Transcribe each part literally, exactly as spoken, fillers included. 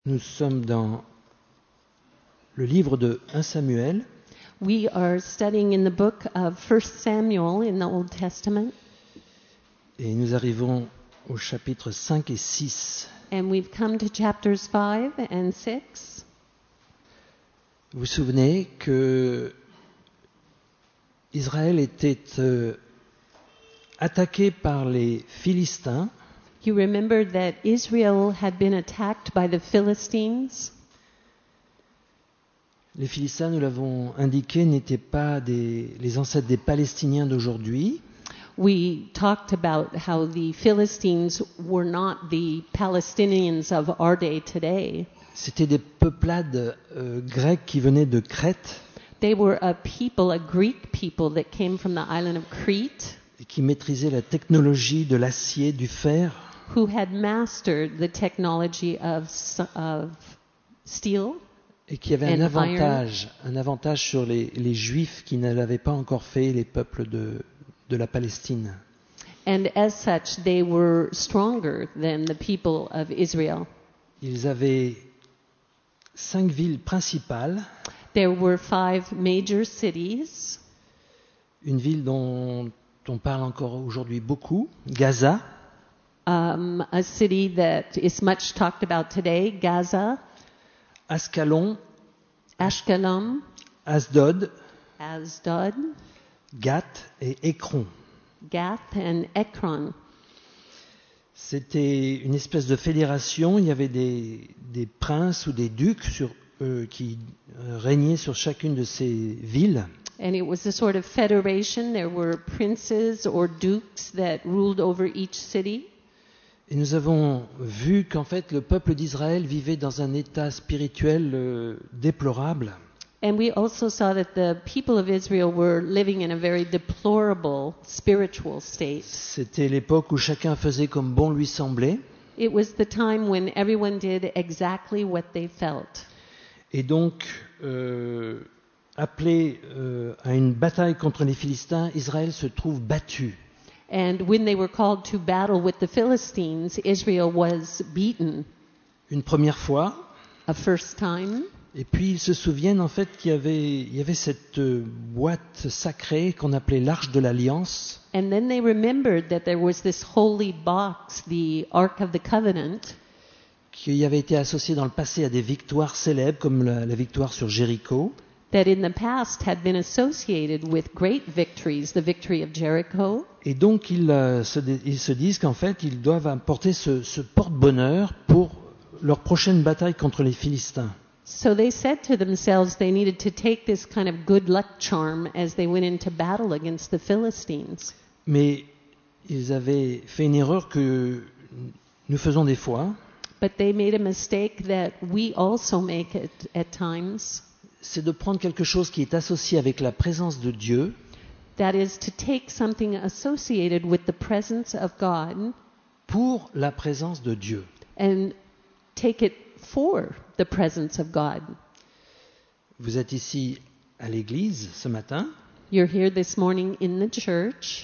Nous sommes dans le livre de Premier Samuel We are studying in the book of First Samuel in the Old Testament, et nous arrivons au chapitre cinq et six. and we've come to chapters five and six. Vous vous souvenez que Israël était euh, attaqué par les Philistins. You remember that Israel had been attacked by the Philistines. Les Philistins, nous l'avons indiqué, n'étaient pas des, les ancêtres des Palestiniens d'aujourd'hui. We talked about how the Philistines were not the Palestinians of our day today. C'était des peuplades euh, grecques qui venaient de Crète They were a people, a Greek people that came from the island of Crete, et qui maîtrisaient la technologie de l'acier, du fer. who had mastered the technology of, s- of steel. Et qui avait un And avantage, un avantage sur les, les Juifs qui ne l'avaient pas encore fait, les peuples de, de la Palestine. And as such, they were stronger than the people of Israel. Ils avaient cinq villes principales, There were five major cities. une ville dont on parle encore aujourd'hui beaucoup, Gaza, Um, a city that is much talked about today, Gaza, Ascalon, Ashkelon, Asdod, Asdod, Gath et Écron. Gath, and Ekron. C'était une espèce de fédération, il y avait des, des princes ou des ducs sur, euh, qui euh, régnaient sur chacune de ces villes. And it was a sort of federation. There were princes or dukes that ruled over each city. Et nous avons vu qu'en fait le peuple d'Israël vivait dans un état spirituel euh, déplorable. And we also saw that the people of Israel were living in a very deplorable spiritual state. C'était l'époque où chacun faisait comme bon lui semblait. It was the time when everyone did exactly what they felt. Et donc, euh, appelé euh, à une bataille contre les Philistins, Israël se trouve battu. And when they were called to battle with the Philistines, Israel was beaten Une première fois. a first time. Et puis ils se souviennent en fait qu'il y avait, il y avait cette euh, boîte sacrée qu'on appelait l'Arche de l'Alliance. And then they remembered that there was this holy box, the Ark of the Covenant, Qui avait été associée dans le passé à des victoires célèbres comme la, la victoire sur Jéricho. that in the past had been associated with great victories, the victory of Jericho. Et donc ils, euh, se, dé- ils se disent qu'en fait ils doivent apporter ce, ce porte-bonheur pour leur prochaine bataille contre les Philistins. So they said to themselves they needed to take this kind of good luck charm as they went into battle against the Philistines. Mais ils avaient fait une erreur que nous faisons des fois, But they made a mistake that we also make at, at times. c'est de prendre quelque chose qui est associé avec la présence de Dieu That is to take something associated with the presence of God pour la présence de Dieu. and take it for the presence of God. Vous êtes ici à l'église ce matin, You're here this morning in the church.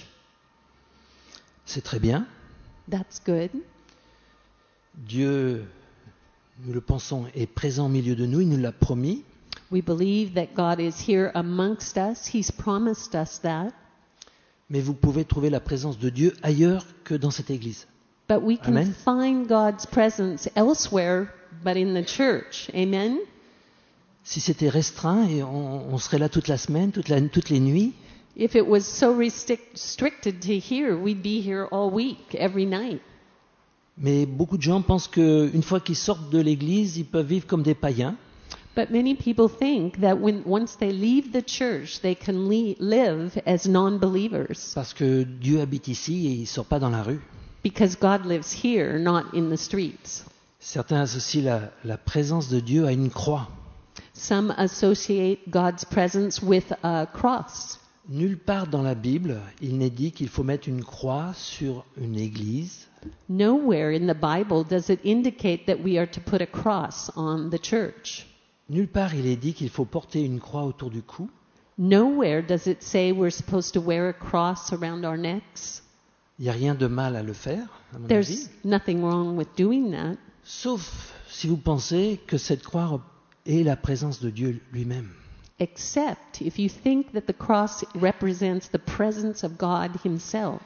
c'est très bien. That's good. Dieu, nous le pensons, est présent au milieu de nous, il nous l'a promis. We believe that God is here amongst us. He's promised us that. Mais vous pouvez trouver la présence de Dieu ailleurs que dans cette église. But we can Amen. find God's presence elsewhere but in the church. Amen? Si c'était restreint, et on, on serait là toute la semaine, toute la- toutes les nuits. If it was so restric- restricted to here, we'd be here all week, every night. Mais beaucoup de gens pensent qu'une fois qu'ils sortent de l'église, ils peuvent vivre comme des païens. But many people think that when once they leave the church, they can le- live as non-believers Parce que Dieu habite ici et il ne sort pas dans la rue. because God lives here, not in the streets. Certains associent la, la présence de Dieu à une croix. Some associate God's presence with a cross. Nulle part dans la Bible, il n'est dit qu'il faut mettre une croix sur une église. Nowhere in the Bible does it indicate that we are to put a cross on the church. Nulle part il est dit qu'il faut porter une croix autour du cou. Nowhere does it say we're supposed to wear a cross around our necks. Il n'y a rien de mal à le faire, à mon avis. There's nothing wrong with doing that. Sauf si vous pensez que cette croix est la présence de Dieu lui-même. Except if you think that the cross represents the presence of God himself.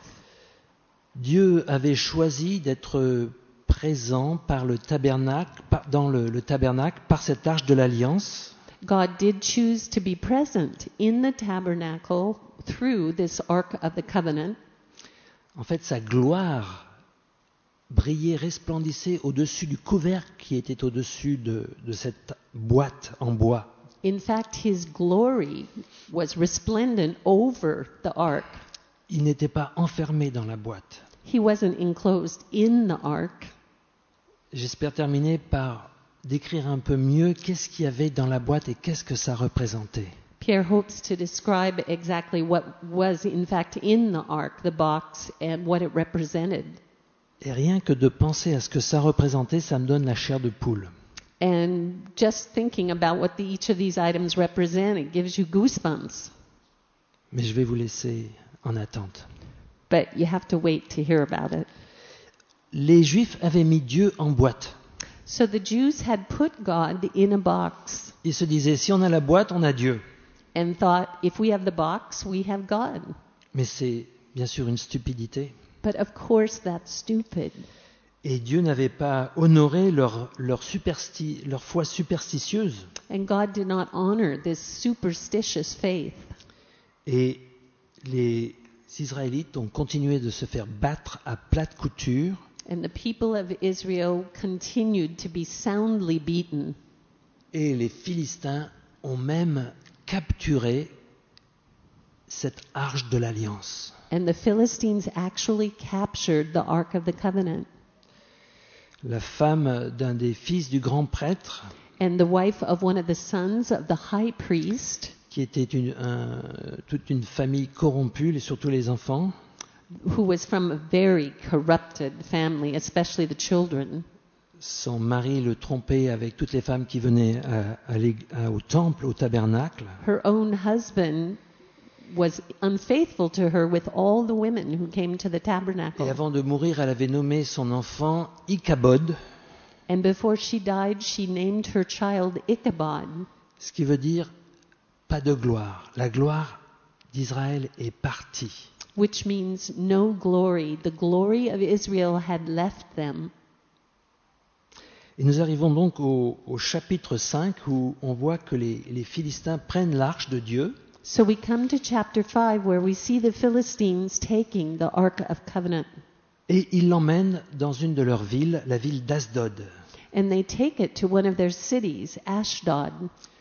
Dieu avait choisi d'être présent par le tabernacle, par, dans le, le tabernacle par cette arche de l'alliance. God did choose to be present in the tabernacle through this Ark of the Covenant. En fait, sa gloire brillait, resplendissait au-dessus du couvercle qui était au-dessus de, de cette boîte en bois. In fact, his glory was resplendent over the ark. Il n'était pas enfermé dans la boîte. He wasn't enclosed in the ark. J'espère terminer par décrire un peu mieux qu'est-ce qu'il y avait dans la boîte et qu'est-ce que ça représentait. Pierre hopes to describe exactly what was in fact in the ark, the box, and what it represented. Et rien que de penser à ce que ça représentait, ça me donne la chair de poule. And just thinking about what the, each of these items represent, it gives you goosebumps. Mais je vais vous laisser en attente. But you have to wait to hear about it. Les Juifs avaient mis Dieu en boîte. So the Jews had put God in a box Ils se disaient, si on a la boîte, on a Dieu. and thought, if we have the box, we have God. Mais c'est bien sûr une stupidité. But of course, that's stupid. Et Dieu n'avait pas honoré leur, leur, supersti- leur foi superstitieuse. And God did not honor this superstitious faith. Et les Israélites ont continué de se faire battre à plate couture. And the people of Israel continued to be soundly beaten. Et les Philistins ont même capturé cette arche de l'alliance. And the Philistines actually captured the Ark of the Covenant. La femme d'un des fils du grand prêtre, And the wife of one of the sons of the high priest, qui était une, un, toute une famille corrompue, et surtout les enfants, who was from a very corrupted family, especially the children. son mari le trompait avec toutes les femmes qui venaient à, à l'ég- à- au temple, au tabernacle. Her own husband was unfaithful to her with all the women who came to the Et tabernacle. avant de mourir, elle avait nommé son enfant Ichabod, And before she died, she named her child Ichabod, ce qui veut dire pas de gloire. La gloire d'Israël est partie. which means no glory. The glory of Israel had left them. Et nous arrivons donc au, au chapitre cinq où on voit que les, les Philistins prennent l'arche de Dieu So we come to chapter five where we see the Philistines taking the Ark of Covenant. et ils l'emmènent dans une de leurs villes, la ville d'Asdod. And they take it to one of their cities, Ashdod.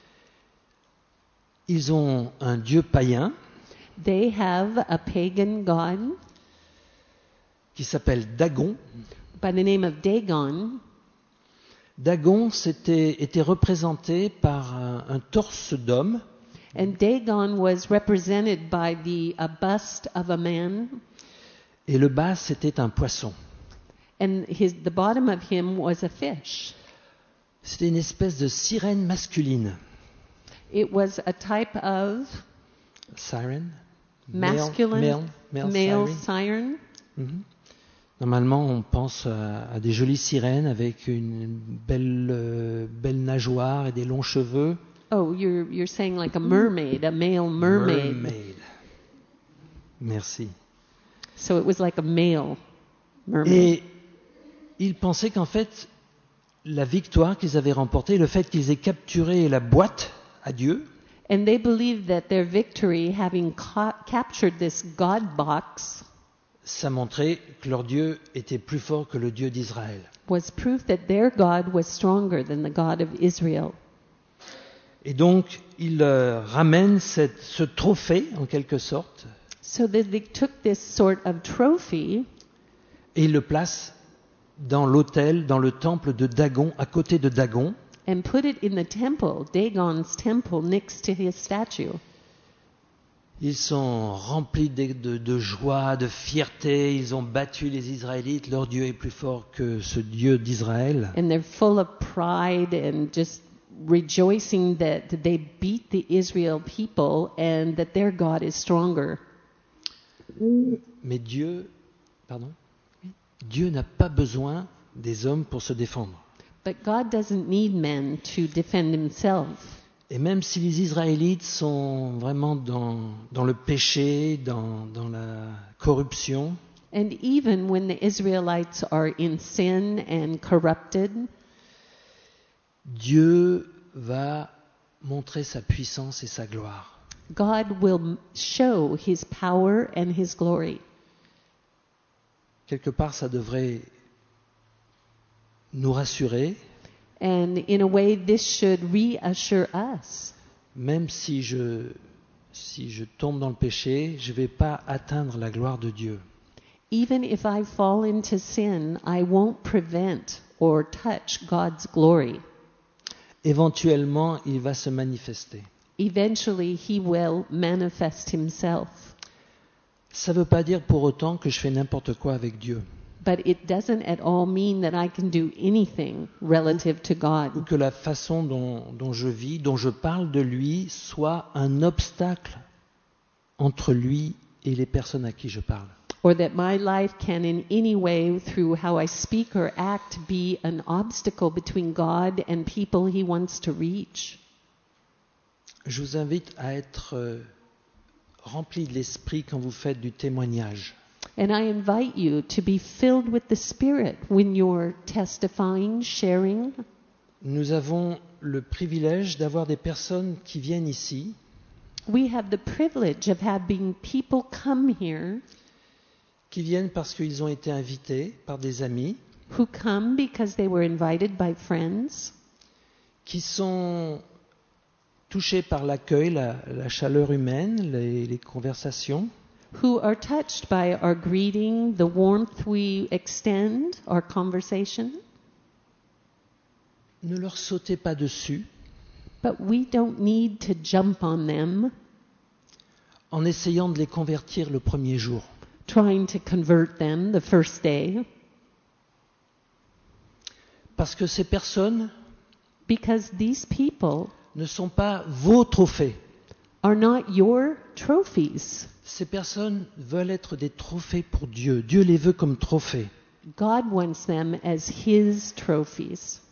Ils ont un dieu païen They have a pagan god qui s'appelle Dagon. by the name of Dagon. Dagon c'était, était représenté par un, un torse d'homme And Dagon was represented by the a bust of a man, et le bas c'était un poisson. and his the bottom of him was a fish. C'était une espèce de sirène masculine. It was a type of Siren? masculine Male, male, male male siren. siren. Mhm. Normalement, on pense à, à des jolies sirènes avec une belle, euh, belle nageoire et des longs cheveux. Oh, you're you're saying like a mermaid, a male mermaid. Mermaid. Merci. So it was like a male mermaid. Et ils pensaient qu'en fait, la victoire qu'ils avaient remportée, le fait qu'ils aient capturé la boîte à Dieu, And they believed that their victory, having ca- captured this God box, ça montrait que leur Dieu était plus fort que le Dieu d'Israël. was proof that their God was stronger than the God of Israel. Et donc, ils euh, ramènent cette- ce trophée, en quelque sorte, So that they took this sort of trophy et ils le placent dans l'autel, dans le temple de Dagon, à côté de Dagon. and put it in the temple, Dagon's temple, next to his statue. Ils sont remplis de, de- de joie, de fierté. Ils ont battu les Israélites. Leur Dieu est plus fort que ce Dieu d'Israël. And they're full of pride and just rejoicing that they beat the Israel people and that their God is stronger. Mais Dieu, pardon, Dieu n'a pas besoin des hommes pour se défendre. But God doesn't need men to defend himself. Et même si les Israélites sont vraiment dans, dans le péché, dans, dans la corruption, And even when the Israelites are in sin and corrupted, Dieu va montrer sa puissance et sa gloire. God will show his power and his glory. Quelque part, ça devrait nous rassurer, And in a way, this should reassure us. même si je, si je tombe dans le péché, je ne vais pas atteindre la gloire de Dieu. Even if I fall into sin, I won't prevent or touch God's glory. Éventuellement, il va se manifester. Eventually, he will manifest himself. Ça ne veut pas dire pour autant que je fais n'importe quoi avec Dieu, But it doesn't at all mean that I can do anything relative to ou God, que la façon dont, dont je vis, dont je parle de lui, soit un obstacle entre lui et les personnes à qui je parle. or that my life can in any way, through how I speak or act, be an obstacle between God and people he wants to reach. Je vous invite à être euh, rempli de l'esprit quand vous faites du témoignage. And I invite you to be filled with the Spirit when you're testifying, sharing. Nous avons le privilège d'avoir des personnes qui viennent ici, We have the privilege of having people come here qui viennent parce qu'ils ont été invités par des amis, who come because they were invited by friends, qui sont touchés par l'accueil, la, la chaleur humaine, les, les conversations, who are touched by our greeting, the warmth we extend, our conversation. ne leur sautez pas dessus But we don't need to jump on them, en essayant de les convertir le premier jour. trying to convert them the first day, Parce que ces personnes because these people ne sont pas vos trophées. are not your trophies. Ces personnes veulent être des trophées pour Dieu. Dieu les veut comme trophées. God wants them as his trophies.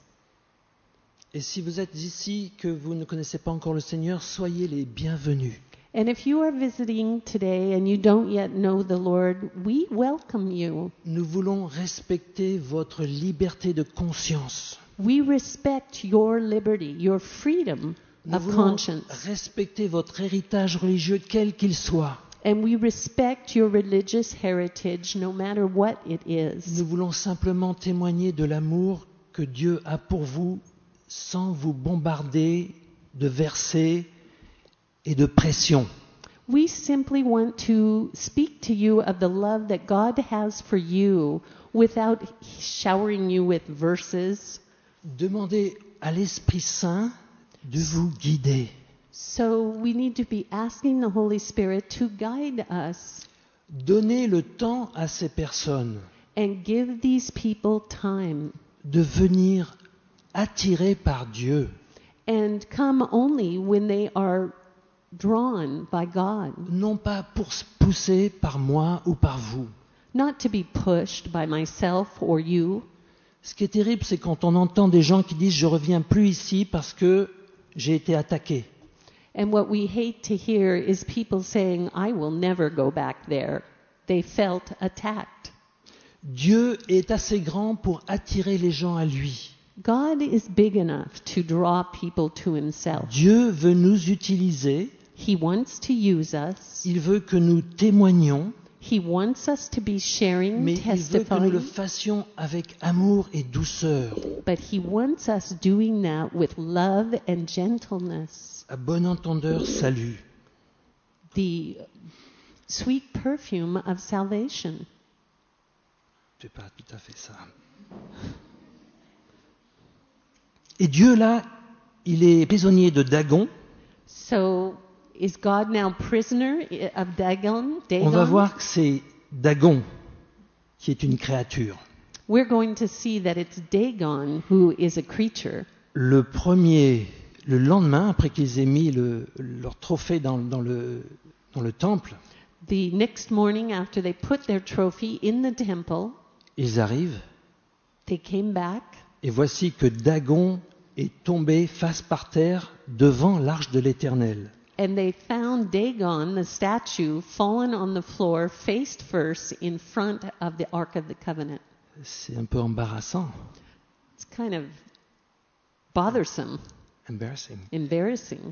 Et si vous êtes ici, que vous ne connaissez pas encore le Seigneur, soyez les bienvenus. And if you are visiting today and you don't yet know the Lord, we welcome you. Nous voulons respecter votre liberté de conscience. We respect your liberty, your freedom Nous of voulons conscience. respecter votre héritage religieux, quel qu'il soit. And we respect your religious heritage no matter what it is. Nous voulons simplement témoigner de l'amour que Dieu a pour vous sans vous bombarder de versets et de pression. We simply want to speak to you of the love that God has for you without showering you with verses. Demandez à l'Esprit Saint de vous guider. So we need to be asking the Holy Spirit to guide us Donnez le temps à ces personnes and give these people time de venir attirés par Dieu, and come only when they are drawn by God, non pas pour se pousser par moi ou par vous. not to be pushed by myself or you. Ce qui est terrible, c'est quand on entend des gens qui disent « je reviens plus ici parce que j'ai été attaqué ». And what we hate to hear is people saying, I will never go back there. They felt attacked. Dieu est assez grand pour attirer les gens à lui. God is big enough to draw people to himself. Dieu veut nous utiliser, He wants to use us. il veut que nous témoignions, He wants us to be sharing, mais il veut que nous le testifying, fassions avec amour et douceur, but he wants us doing that with love and gentleness. à bon entendeur, salut. The sweet perfume of salvation. C'est pas tout à fait ça. Et Dieu, là, il est prisonnier de Dagon. So is God now prisoner of Dagon? On va Dagon? voir que c'est Dagon qui est une créature. We're going to see that it's Dagon who is a creature. Le premier, le lendemain, après qu'ils aient mis le, leur trophée dans, dans, le, dans le temple, The next morning after they put their trophy in the temple, ils arrivent they came back Et voici que Dagon est tombé face par terre devant l'arche de l'Éternel. And they found Dagon, the statue, fallen on the floor, face first, in front of the Ark of the Covenant. C'est un peu embarrassant, It's kind of bothersome, embarrassing. embarrassing.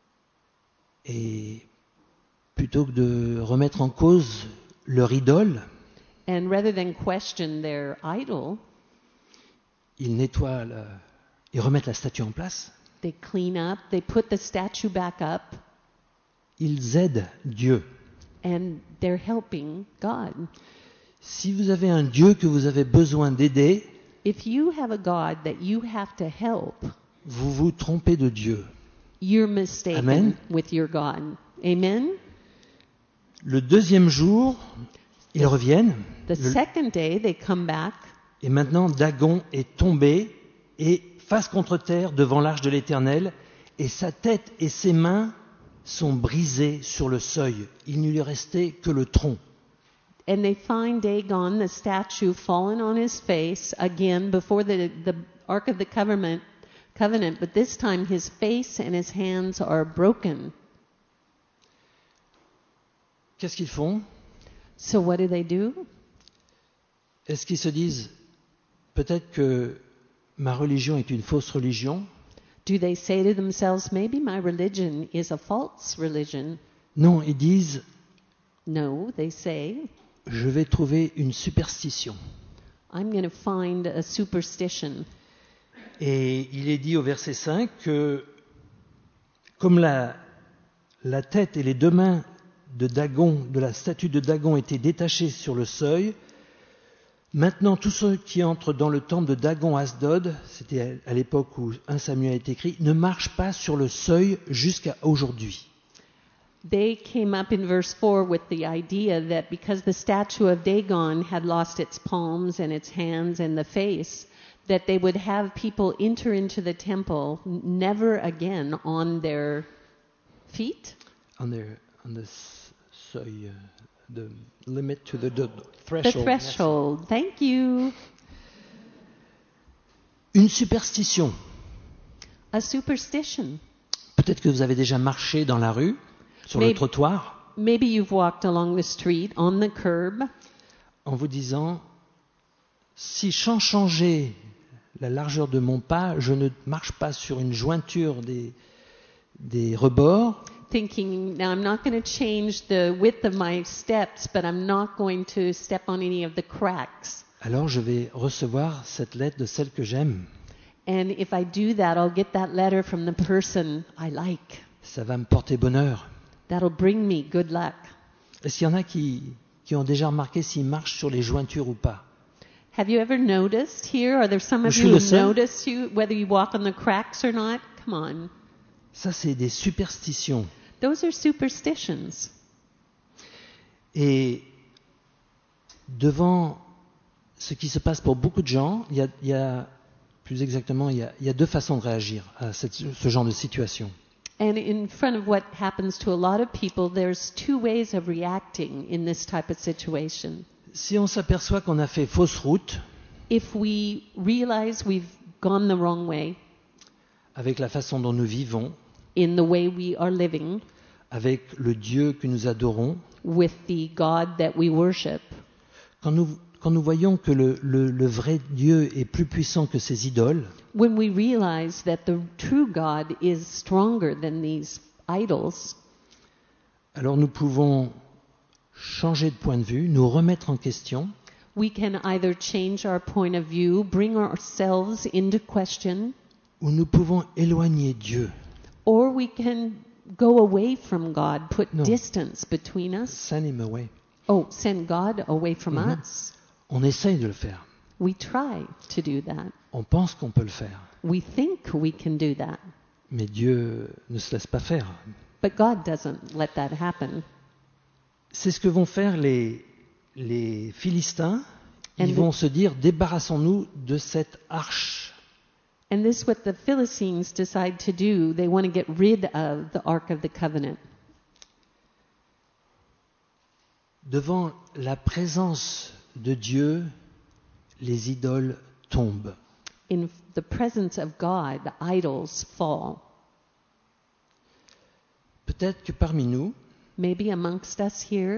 Et plutôt que de remettre en cause leur idole, And rather than question their idol, ils nettoient, la- ils remettent la statue en place. they clean up, they put the statue back up, Ils aident Dieu. and they're helping God. Si vous avez un Dieu que vous avez besoin d'aider, If you have a God that you have to help, vous vous trompez de Dieu. you're mistaken Amen. with your God. Amen? Le deuxième jour, ils reviennent. The Le- second day, they come back, Et maintenant, Dagon est tombé et face contre terre devant l'arche de l'Éternel, et sa tête et ses mains sont brisées sur le seuil. Il ne lui restait que le tronc. and they find Dagon, the statue, fallen on his face again before the, the Ark of the Covenant, covenant, but this time his face and his hands are broken. Qu'est-ce qu'ils font? So what do they do? Est-ce qu'ils se disent, peut-être que ma religion est une fausse religion? Do they say to themselves, maybe my religion is a false religion? Non, ils disent, No, they say, je vais trouver une superstition. I'm going to find a superstition. Et il est dit au verset cinq que comme la, la tête et les deux mains de Dagon, de la statue de Dagon étaient détachées sur le seuil, maintenant tous ceux qui entrent dans le temple de Dagon à Asdod, c'était à l'époque où un Samuel est écrit, ne marchent pas sur le seuil jusqu'à aujourd'hui. They came up in verse four with the idea that because the statue of Dagon had lost its palms and its hands and the face, that they would have people enter into the temple never again on their feet. On the, on the seuil, uh, the limit to the, the The threshold. threshold. Thank you. Une superstition. A superstition. Peut-être que vous avez déjà marché dans la rue, sur Mais- le trottoir, Maybe you've walked along the street on the curb en vous disant, si sans changer la largeur de mon pas, je ne marche pas sur une jointure des, des rebords, thinking, now I'm not going to change the width of my steps, but I'm not going to step on any of the cracks. alors je vais recevoir cette lettre de celle que j'aime. And if I do that, I'll get that letter from the person I like. Ça va me porter bonheur. That'll bring me good luck. Est-ce qu'il y en a qui, qui ont déjà remarqué s'ils marchent sur les jointures ou pas? Have you ever noticed here? Are there some of Je suis you le who seul. notice you whether you walk on the cracks or not? Come on. Ça, c'est des superstitions. Those are superstitions. Et devant ce qui se passe pour beaucoup de gens, il y a, il y a plus exactement, il y a, il y a deux façons de réagir à cette- ce genre de situation. And in front of what happens to a lot of people, there's two ways of reacting in this type of situation. Si on s'aperçoit qu'on a fait fausse route If we realize we've gone the wrong way avec la façon dont nous vivons, in the way we are living avec le Dieu que nous adorons, with the God that we worship, quand nous, quand nous voyons que le, le- le vrai Dieu est plus puissant que ses idoles, when we realize that the true God is stronger than these idols, alors nous pouvons changer de point de vue, nous remettre en question we can either change our point of view, bring ourselves into question, ou nous pouvons éloigner Dieu, or we can go away from God, put No. distance between us. send him away. Oh, send God away from Mhm. us. On essaye de le faire. We try to do that. On pense qu'on peut le faire. We think we can do that. Mais Dieu ne se laisse pas faire. But God doesn't let that happen. C'est ce que vont faire les, les Philistins. Ils And vont se dire, débarrassons-nous de cette arche. And this is what the Philistines decide to do. They want to get rid of the Ark of the Covenant. Devant la présence de Dieu, les idoles tombent. in the presence of God, idols fall. Peut-être que parmi nous, Maybe amongst us here,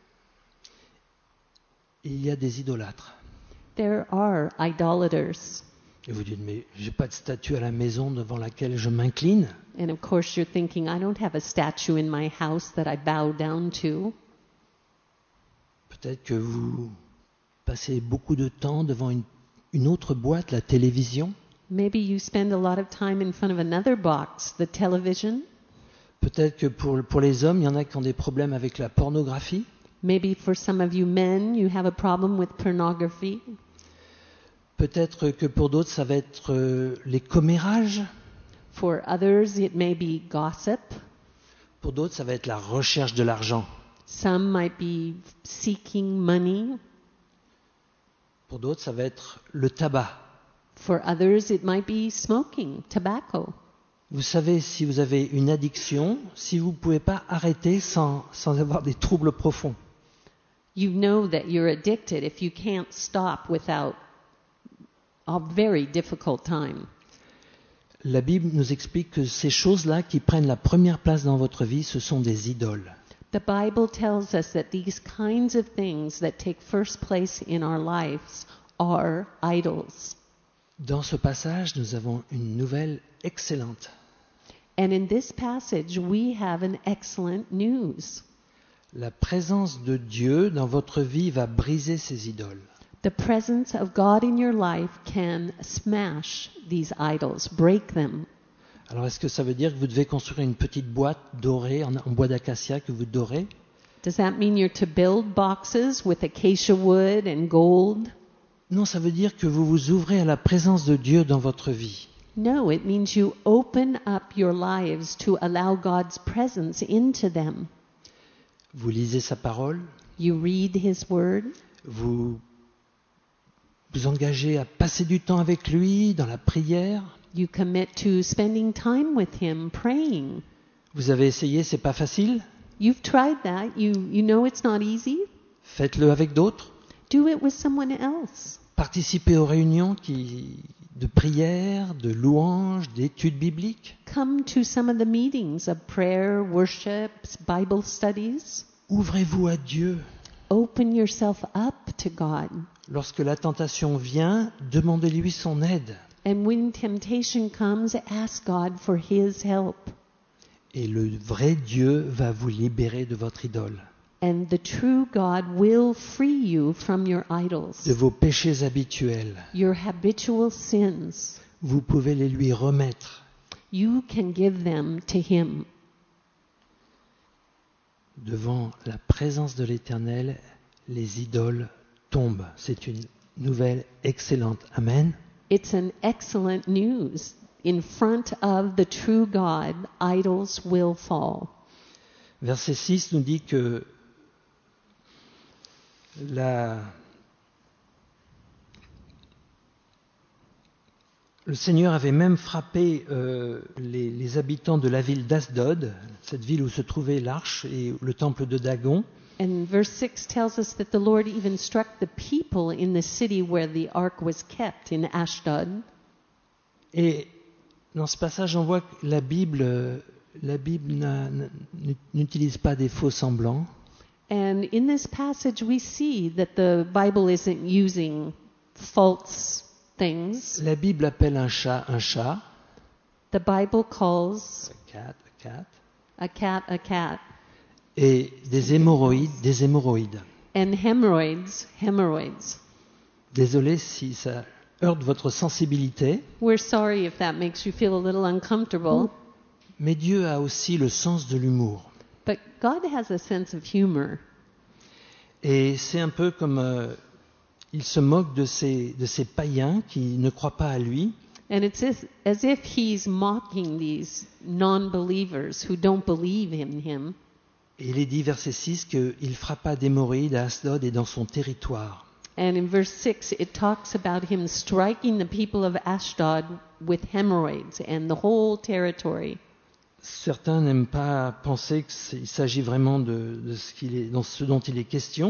il y a des idolâtres. there are idolaters. Et vous dites, mais j'ai pas de statue à la maison devant laquelle je m'incline. And of course, you're thinking, I don't have a statue in my house that I bow down to. Peut-être que vous passez beaucoup de temps devant une, une autre boîte, la télévision. Maybe you spend a lot of time in front of another box, the television. Peut-être que pour, pour les hommes, il y en a qui ont des problèmes avec la pornographie. Maybe for some of you men, you have a problem with pornography. Peut-être que pour d'autres, ça va être euh, les commérages. For others, it may be gossip. Pour d'autres, ça va être la recherche de l'argent. Some might be seeking money. Pour d'autres, ça va être le tabac. For others, it might be smoking, tobacco. Vous savez, si vous avez une addiction, si vous ne pouvez pas arrêter sans, sans avoir des troubles profonds. You know that you're addicted if you can't stop without a very difficult time. La Bible nous explique que ces choses-là qui prennent la première place dans votre vie, ce sont des idoles. The Bible tells us that these kinds of things that take first place in our lives are idols. Dans ce passage, nous avons une nouvelle excellente. And in this passage, we have an excellent news. La présence de Dieu dans votre vie va briser ces idoles. The presence of God in your life can smash these idols, break them. Alors, est-ce que ça veut dire que vous devez construire une petite boîte dorée, en, en bois d'acacia que vous dorez? Does that mean you're to build boxes with acacia wood and gold? Non, ça veut dire que vous vous ouvrez à la présence de Dieu dans votre vie. No, it means you open up your lives to allow God's presence into them. Vous lisez sa parole, You read His Word. vous vous engagez à passer du temps avec lui dans la prière. You commit to spending time with Him, praying. Vous avez essayé, c'est pas facile. You've tried that. You, you know it's not easy. Faites-le avec d'autres. Do it with someone else. Participez aux réunions qui, de prière, de louanges, d'études bibliques. Come to some of the meetings of prayer, worship, Bible studies. Ouvrez-vous à Dieu. Open yourself up to God. Lorsque la tentation vient, demandez-lui son aide. And when temptation comes, ask God for His help. Et le vrai Dieu va vous libérer de votre idole, And the true God will free you from your idols, de vos péchés habituels. your habitual sins. Vous pouvez les lui remettre. You can give them to Him. Devant la présence de l'Éternel, les idoles tombent. C'est une nouvelle excellente. Amen. It's an excellent news. In front of the true God, idols will fall. Verset six nous dit que la... le Seigneur avait même frappé euh, les, les habitants de la ville d'Asdod, cette ville où se trouvait l'arche et le temple de Dagon. And verse six tells us that the Lord even struck the people in the city where the ark was kept, in Ashdod. Et dans ce passage, on voit que la Bible, euh, la Bible n'a- n'a- n'utilise pas des faux semblants. And in this passage, we see that the Bible isn't using false things. La Bible appelle un chat un chat, The Bible calls a cat, a cat, a cat a cat, et des hémorroïdes des hémorroïdes. and hemorrhoids, hemorrhoids. Désolé si ça heurte votre sensibilité, We're sorry if that makes you feel a little uncomfortable, mais Dieu a aussi le sens de l'humour. but God has a sense of humor. Et c'est un peu comme euh, il se moque de ces, de ces païens qui ne croient pas à lui. And it's as, as if He's mocking these non-believers who don't believe in Him. Et il est dit, verset six, qu'il frappa d'hémorroïdes à Asdod et dans son territoire. And in verse six, it talks about Him striking the people of Ashdod with hemorrhoids and the whole territory. Certains n'aiment pas penser qu'il s'agit vraiment de, de ce, qu'il est, dans ce dont il est question.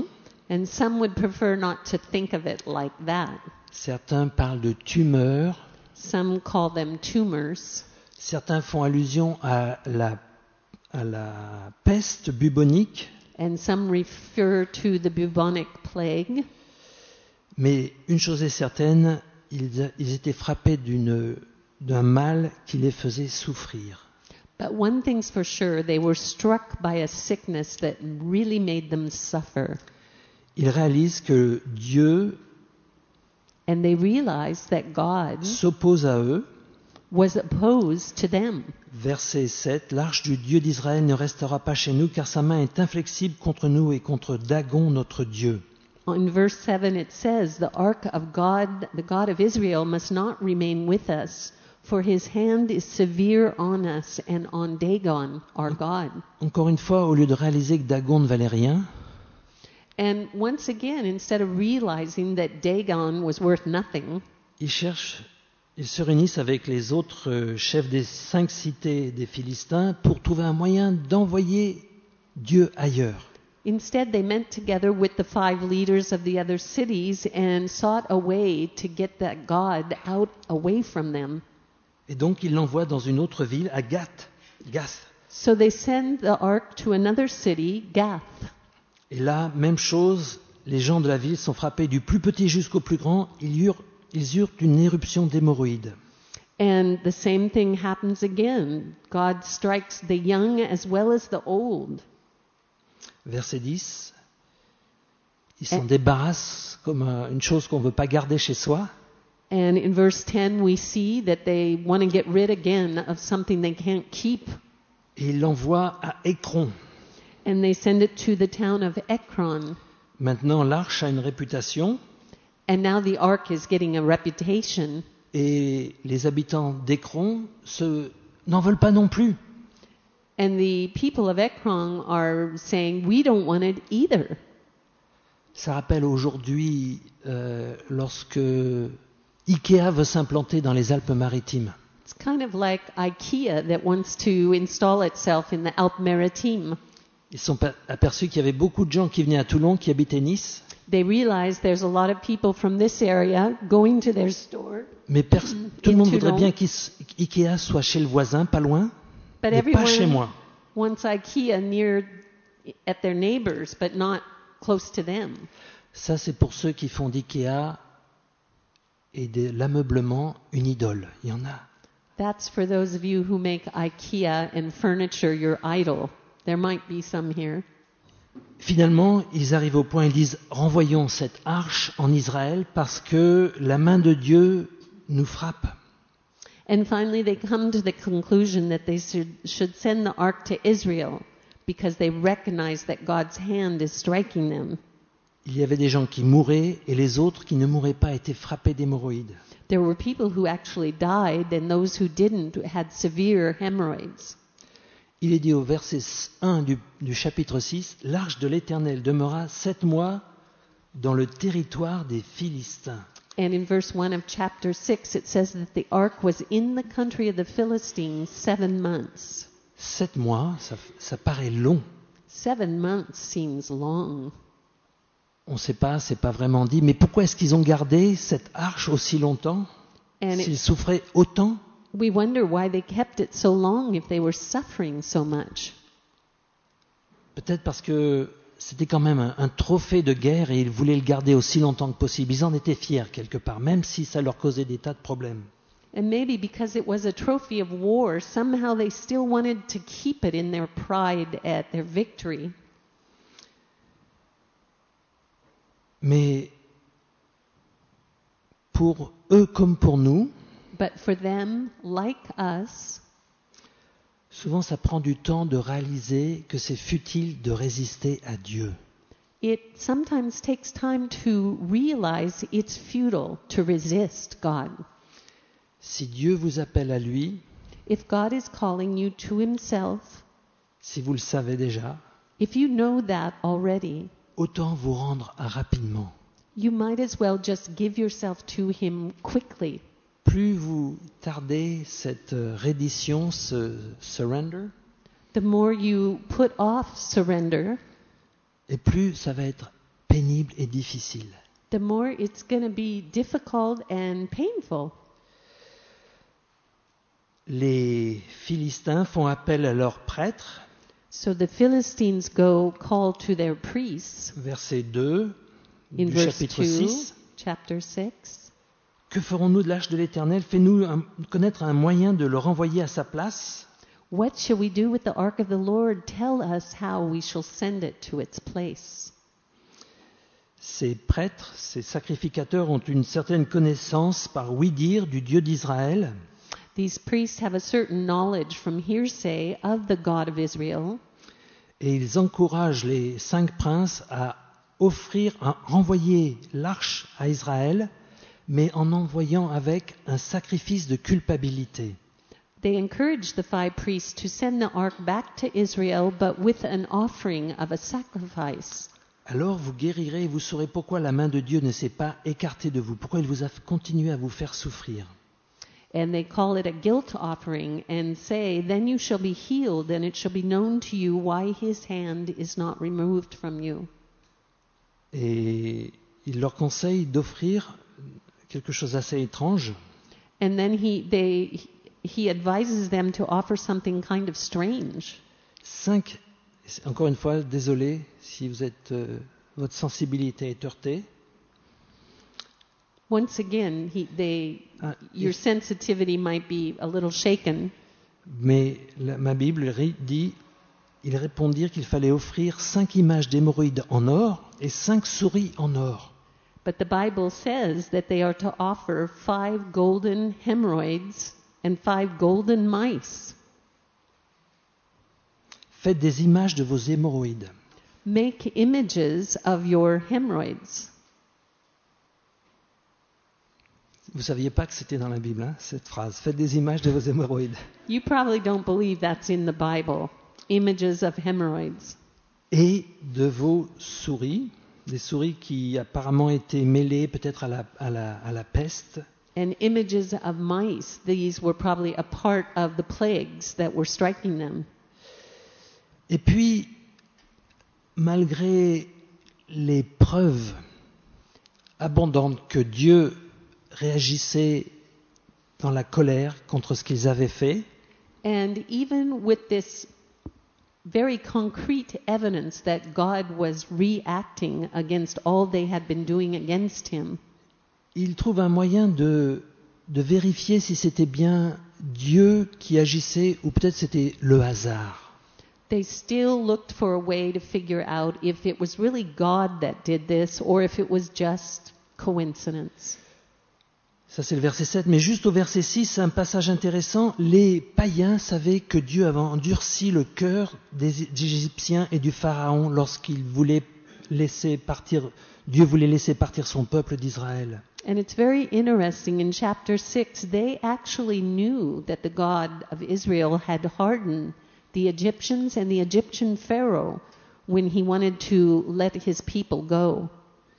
And some would prefer not to think of it like that. Certains parlent de tumeurs. Some call them tumors. Certains font allusion à la, à la peste bubonique. And some refer to the bubonic plague. Mais une chose est certaine, ils, ils étaient frappés d'une, d'un mal qui les faisait souffrir. But one thing's for sure, they were struck by a sickness that really made them suffer. Ils réalisent que Dieu And they realized that God s'oppose à eux. was opposed to them. Verset sept, l'arche du Dieu d'Israël ne restera pas chez nous, car sa main est inflexible contre nous et contre Dagon, notre Dieu. In verse seven it says, the ark of God, the God of Israel, must not remain with us, for his hand is severe on us and on Dagon, our God. Encore une fois, au lieu de réaliser que Dagon ne valait rien, And once again, instead of realizing that Dagon was worth nothing, ils cherchent, ils se réunissent avec les autres euh, chefs des cinq cités des Philistins pour trouver un moyen d'envoyer Dieu ailleurs. instead they met together with the five leaders of the other cities and sought a way to get that God out away from them. Et donc ils l'envoient dans une autre ville, à Gath. Gath. So they send the ark to another city, Gath. Et là, même chose, les gens de la ville sont frappés du plus petit jusqu'au plus grand, ils eurent, ils eurent une éruption d'hémorroïdes. And the same thing happens again. God strikes the young as well as the old. Verset dix, ils s'en débarrassent comme un- une chose qu'on ne veut pas garder chez soi. And in verse ten we see that they want to get rid again of something they can't keep. Et ils l'envoient à Écron. And they send it to the town of Ekron. Maintenant, l'arche a une réputation And now the ark is getting a reputation. et les habitants d'Écron se, n'en veulent pas non plus. And the people of Ekron are saying, we don't want it either. Ça rappelle aujourd'hui euh, lorsque Ikea veut s'implanter dans les Alpes-Maritimes. It's kind of like IKEA that wants to install itself in the Alpes-Maritimes. Ils sont pa- aperçus qu'il y avait beaucoup de gens qui venaient à Toulon, qui habitaient Nice, They realize there's a lot of people from this area going to their store. mais pers- tout le monde Toulon. voudrait bien qu'Ikea soit chez le voisin, pas loin, But mais pas chez everyone moi. wants IKEA near at their neighbors, but not close to them. Ça, c'est pour ceux qui font d'Ikea et de l'ameublement une idole. Il y en a. That's for those of you who make IKEA and furniture your idol. There might be some here. Finalement, ils arrivent au point, ils disent « Renvoyons cette arche en Israël parce que la main de Dieu nous frappe. And finally, they come to the conclusion that they should, should send the ark to Israel because they recognize that God's hand is striking them. » Il y avait des gens qui mouraient et les autres qui ne mouraient pas étaient frappés d'hémorroïdes. There were people who actually died, and those who didn't had severe hemorrhoids. Il est dit au verset un du, du chapitre six, « L'arche de l'Éternel demeura sept mois dans le territoire des Philistins. » And in verse one of chapter six, it says that the ark was in the country of the Philistines seven months. Sept mois, ça, ça paraît long. Seven months seems long. On ne sait pas, c'est pas vraiment dit. Mais pourquoi est-ce qu'ils ont gardé cette arche aussi longtemps, And s'ils it, souffraient autant? we wonder why they kept it so long if they were suffering so much. Peut-être parce que c'était quand même un, un trophée de guerre et ils voulaient le garder aussi longtemps que possible. Ils en étaient fiers quelque part, même si ça leur causait des tas de problèmes. And maybe because it was a trophy of war, somehow they still wanted to keep it in their pride at their victory. Mais pour eux comme pour nous, But for them, like us, souvent ça prend du temps de réaliser que c'est futile de résister à Dieu. it sometimes takes time to realize it's futile to resist God. Si Dieu vous appelle à lui, If God is calling you to Himself, si vous le savez déjà, if you know that already, autant vous rendre rapidement. you might as well just give yourself to Him quickly. Plus vous tardez cette euh, reddition, ce surrender, The more you put off surrender, et plus ça va être pénible. pénible et difficile. the more it's going to be difficult and painful. Les Philistins font appel à leurs prêtres, So the Philistines go call to their priests verset deux in du verse chapitre two, six. chapter six. Que ferons-nous de l'arche de l'Éternel? Fais-nous un- connaître un moyen de le renvoyer à sa place. What shall we do with the ark of the Lord? Tell us how we shall send it to its place. Ces prêtres, ces sacrificateurs ont une certaine connaissance par ouï-dire du Dieu d'Israël. These priests have a certain knowledge from hearsay of the God of Israel, Et ils encouragent les cinq princes à offrir, à renvoyer l'arche à Israël, mais en envoyant avec un sacrifice de culpabilité. they encourage the five priests to send the ark back to Israel, but with an offering of a sacrifice. Alors vous guérirez et vous saurez pourquoi la main de Dieu ne s'est pas écartée de vous, pourquoi il vous a continué à vous faire souffrir. And they call it a guilt offering and say, then you shall be healed, and it shall be known to you why his hand is not removed from you. Et il leur conseille d'offrir quelque chose d'assez étrange. And then he, they, he advises them to offer something kind of strange. Cinq, encore une fois, désolé si vous êtes, euh, votre sensibilité est heurtée. Once again, he, they, Ah, your sensitivity might be a little shaken. Mais la- ma Bible ri- dit, ils répondirent qu'il fallait offrir cinq images d'hémorroïdes en or et cinq souris en or. But the Bible says that they are to offer five golden hemorrhoids and five golden mice. Faites des images de vos hémorroïdes. Make images of your hemorrhoids. Vous ne saviez pas que c'était dans la Bible, hein, cette phrase. Faites des images de vos hémorroïdes. You probably don't believe that's in the Bible. Images of hemorrhoids. Et de vos souris, des souris qui apparemment étaient mêlées peut-être à la, à la, à la peste. And images of mice. These were probably a part of the plagues that were striking them. Et puis, malgré les preuves abondantes que Dieu réagissait dans la colère contre ce qu'ils avaient fait, And even with this very concrete evidence that God was reacting against all they had been doing against him, il trouve un moyen de, de vérifier si c'était bien Dieu qui agissait ou peut-être c'était le hasard. they still looked for a way to figure out if it was really God that did this or if it was just coincidence. Ça c'est le verset sept, mais juste au verset six, un passage intéressant. Les païens savaient que Dieu avait endurci le cœur des Égyptiens et du Pharaon lorsqu'il voulait laisser partir, Dieu voulait laisser partir son peuple d'Israël. And it's very interesting in chapter six, they actually knew that the God of Israel had hardened the Egyptians and the Egyptian Pharaoh when he wanted to let his people go.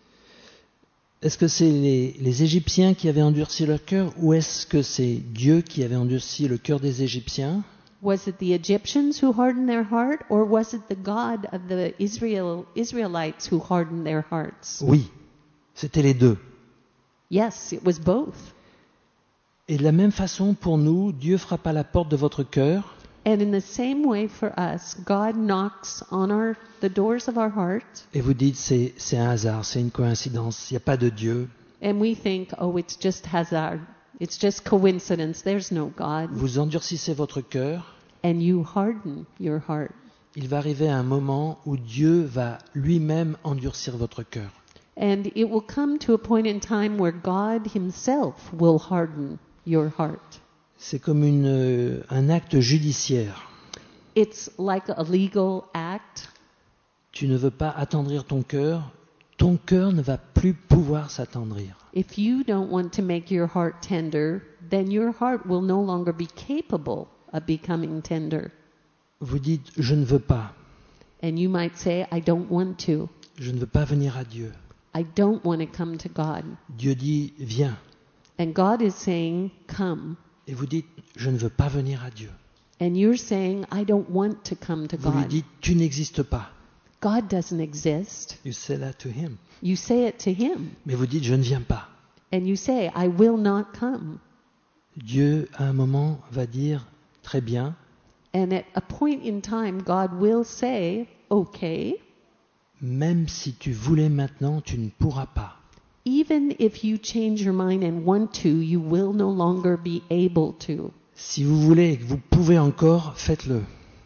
Est-ce que c'est les, les Égyptiens qui avaient endurci leur cœur ou est-ce que c'est Dieu qui avait endurci le cœur des Égyptiens? Was it the Egyptians who hardened their heart, or was it the God of the Israel, Israelites who hardened their hearts? Oui, c'était les deux. Yes, it was both. Et de la même façon, pour nous, Dieu frappe à la porte de votre cœur And in the same way for us, God knocks on our, the doors of our heart, et vous dites c'est, c'est un hasard, c'est une coïncidence, il n'y a pas de Dieu. and we think, oh, it's just hazard. It's just coincidence. There's no God. Vous endurcissez votre cœur. And you harden your heart. Il va arriver un moment où Dieu va lui-même endurcir votre cœur. And it will come to a point in time where God himself will harden your heart. C'est comme une, euh, un acte judiciaire. It's like a legal act. Tu ne veux pas attendrir ton cœur, ton cœur ne va plus pouvoir s'attendrir. If you don't want to make your heart tender, then your heart will no longer be capable of becoming tender. Vous dites, je ne veux pas, And you might say, I don't want to. je ne veux pas venir à Dieu. I don't want to come to God. Dieu dit, viens. And God is saying, come. Et vous dites, je ne veux pas venir à Dieu. And you're saying, I don't want to come to Vous lui God. dites, tu n'existes pas. God doesn't exist. You say that to him. You say it to him. Mais vous dites, je ne viens pas. And you say, I will not come. Dieu, à un moment, va dire, très bien, And at a point in time, God will say, okay, même si tu voulais maintenant, tu ne pourras pas. even if you change your mind and want to, you will no longer be able to. Si vous voulez et que vous pouvez encore, faites-le.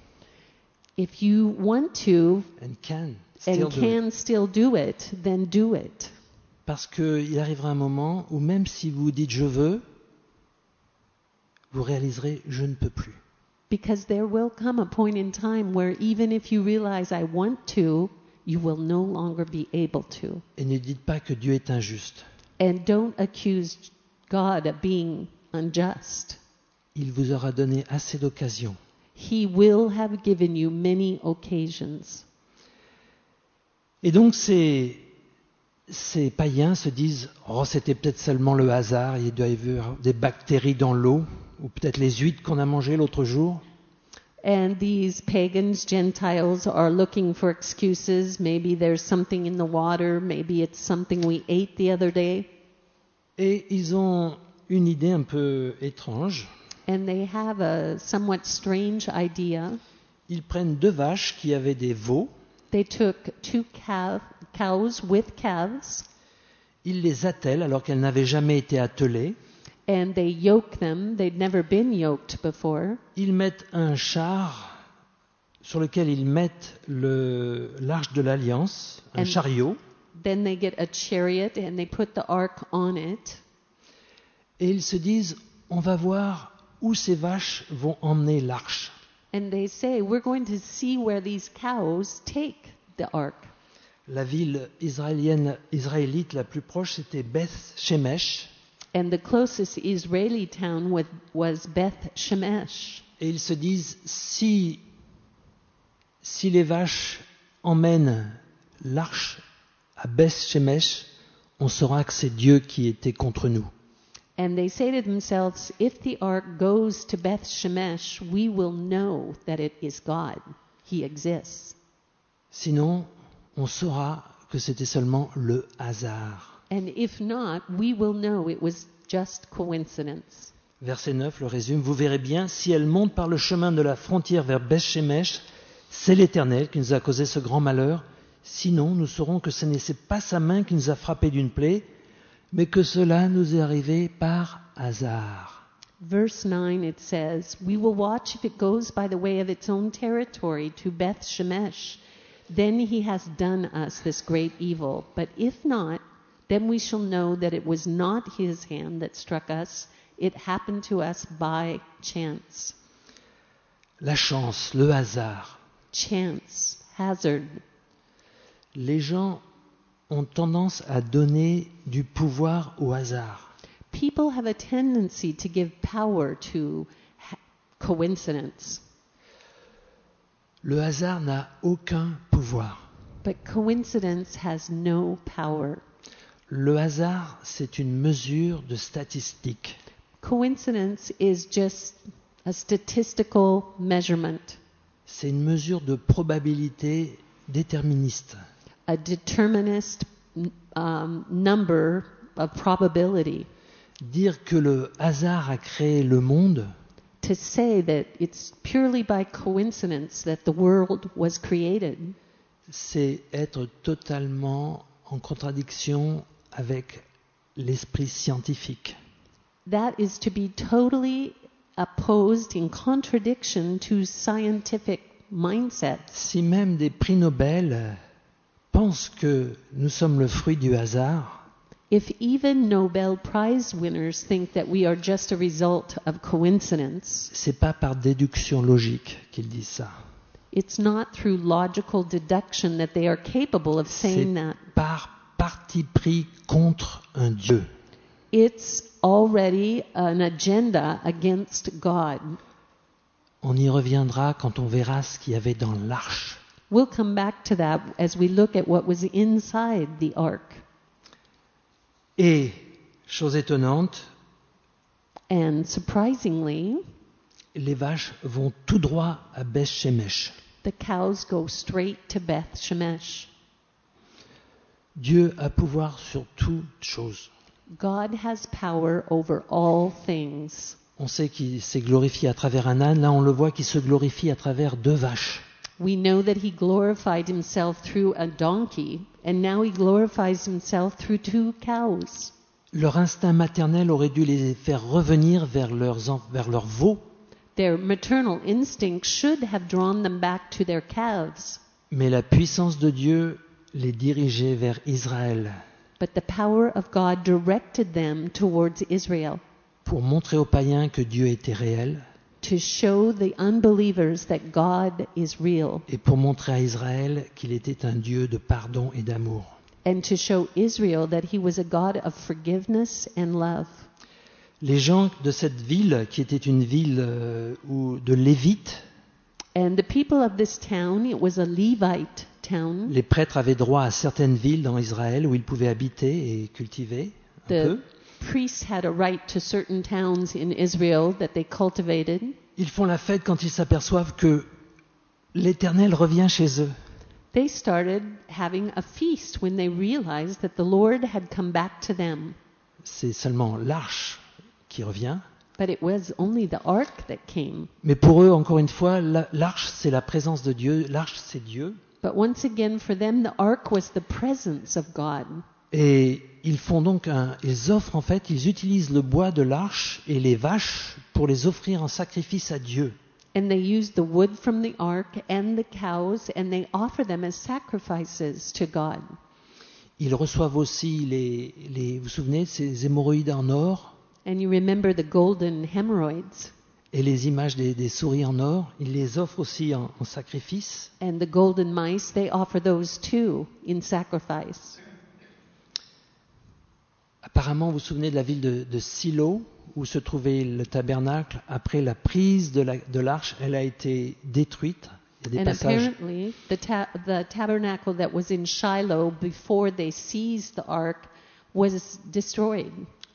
If you want to And can still and do it. can still do it, then do it. Parce qu'il arrivera un moment où même si vous dites je veux, vous réaliserez je ne peux plus. Because there will come a point in time where even if you realize I want to, you will no longer be able to. Et ne dites pas que Dieu est injuste. And don't accuse God of being unjust. Il vous aura donné assez d'occasions. He will have given you many occasions. Et donc ces, ces païens se disent « Oh, c'était peut-être seulement le hasard, il doit y avoir des bactéries dans l'eau, ou peut-être les huîtres qu'on a mangées l'autre jour. » And these pagans, Gentiles, are looking for excuses. Maybe there's something in the water. Maybe it's something we ate the other day. Et ils ont une idée un peu étrange. And they have a somewhat strange idea. Ils prennent deux vaches qui avaient des veaux, They took two calf, cows with calves, ils les attellent alors qu'elles n'avaient jamais été attelées. and they yoke them. They'd never been yoked before. Ils mettent un char sur lequel ils mettent le, l'arche de l'Alliance, un And- chariot, Then they get a chariot and they put the ark on it. et ils se disent, on va voir où ces vaches vont emmener l'arche. And they say, we're going to see where these cows take the ark. La ville israélienne, israélite la plus proche, c'était Beth Shemesh, And the closest Israeli town was, was Beth Shemesh. et ils se disent, si, si les vaches emmènent l'arche à Beth Shemesh, on saura que c'est Dieu qui était contre nous. And they say to themselves, if the ark goes to Beth Shemesh, we will know that it is God. He exists. Sinon, on saura que c'était seulement le hasard. And if not, we will know it was just coincidence. Verset neuf le résume. Vous verrez bien, si elle monte par le chemin de la frontière vers Beth Shemesh, c'est l'Éternel qui nous a causé ce grand malheur. Sinon, nous saurons que ce n'est pas sa main qui nous a frappés d'une plaie, mais que cela nous est arrivé par hasard. Verse nine, it says, we will watch if it goes by the way of its own territory to Beth Shemesh. Then he has done us this great evil. But if not, then we shall know that it was not his hand that struck us. It happened to us by chance. La chance, le hasard. Chance, hazard. Les gens ont tendance à donner du pouvoir au hasard. People have a tendency to give power to ha- coincidence. Le hasard n'a aucun pouvoir. But coincidence has no power. Le hasard, c'est une mesure de statistique. Coincidence is just a statistical measurement, C'est une mesure de probabilité déterministe. a determinist um, number of probability. Dire que le hasard a créé le monde, To say that it's purely by coincidence that the world was created, c'est être totalement en contradiction avec l'esprit scientifique. that is to be totally opposed in contradiction to scientific mindsets. Si même des prix Nobel pensent que nous sommes le fruit du hasard, If even Nobel Prize winners think that we are just a result of coincidence, c'est pas par déduction logique qu'ils disent ça. it's not through logical deduction that they are capable of C'est saying that. par parti pris contre un Dieu. It's already an agenda against God. On y reviendra quand on verra ce qu'il y avait dans l'arche. We'll come back to that as we look at what was inside the ark. Et, chose étonnante, And surprisingly, les vaches vont tout droit à Beth Shemesh. the cows go straight to Beth Shemesh. Dieu a pouvoir sur toutes choses. God has power over all things. On sait qu'il s'est glorifié à travers un âne, là on le voit qu'il se glorifie à travers deux vaches. We know that he glorified himself through a donkey, and now he glorifies himself through two cows. Leur instinct maternel aurait dû les faire revenir vers leurs, en- vers leurs veaux, Their maternal instinct should have drawn them back to their calves, mais la puissance de Dieu les dirigeait vers Israël but the power of God directed them towards Israel pour montrer aux païens que Dieu était réel to show the unbelievers that God is real et pour montrer à Israël qu'il était un Dieu de pardon et d'amour. and to show Israel that he was a God of forgiveness and love. Les gens de cette ville, qui était une ville euh, où, de Lévites, And the people of this town, it was a Levite town. les prêtres avaient droit à certaines villes dans Israël où ils pouvaient habiter et cultiver un The peu. priests had a right to certain towns in Israel that they cultivated. Ils font la fête quand ils s'aperçoivent que l'Éternel revient chez eux. They started having a feast when they realized that the Lord had come back to them. C'est seulement l'arche qui revient. But it was only the ark that came. Mais pour eux, encore une fois, la- l'arche, c'est la présence de Dieu. L'arche, c'est Dieu. But once again, for them, the ark was the presence of God. Et ils font donc un, ils offrent en fait, ils utilisent le bois de l'arche et les vaches pour les offrir en sacrifice à Dieu. And they used the wood from the ark and the cows, and they offer them as sacrifices to God. Ils reçoivent aussi les, les vous vous souvenez, ces hémorroïdes en or And you remember the golden hemorrhoids et les images des, des souris en or. Ils les offrent aussi en, en sacrifice. and the golden mice, they offer those too in sacrifice. Apparemment, vous vous souvenez de la ville de, de Silo, où se trouvait le tabernacle. Après la prise de la- de l'arche, elle a été détruite. Il y a des And passages. apparently, the, ta- the tabernacle that was in Shiloh before they seized the ark was destroyed.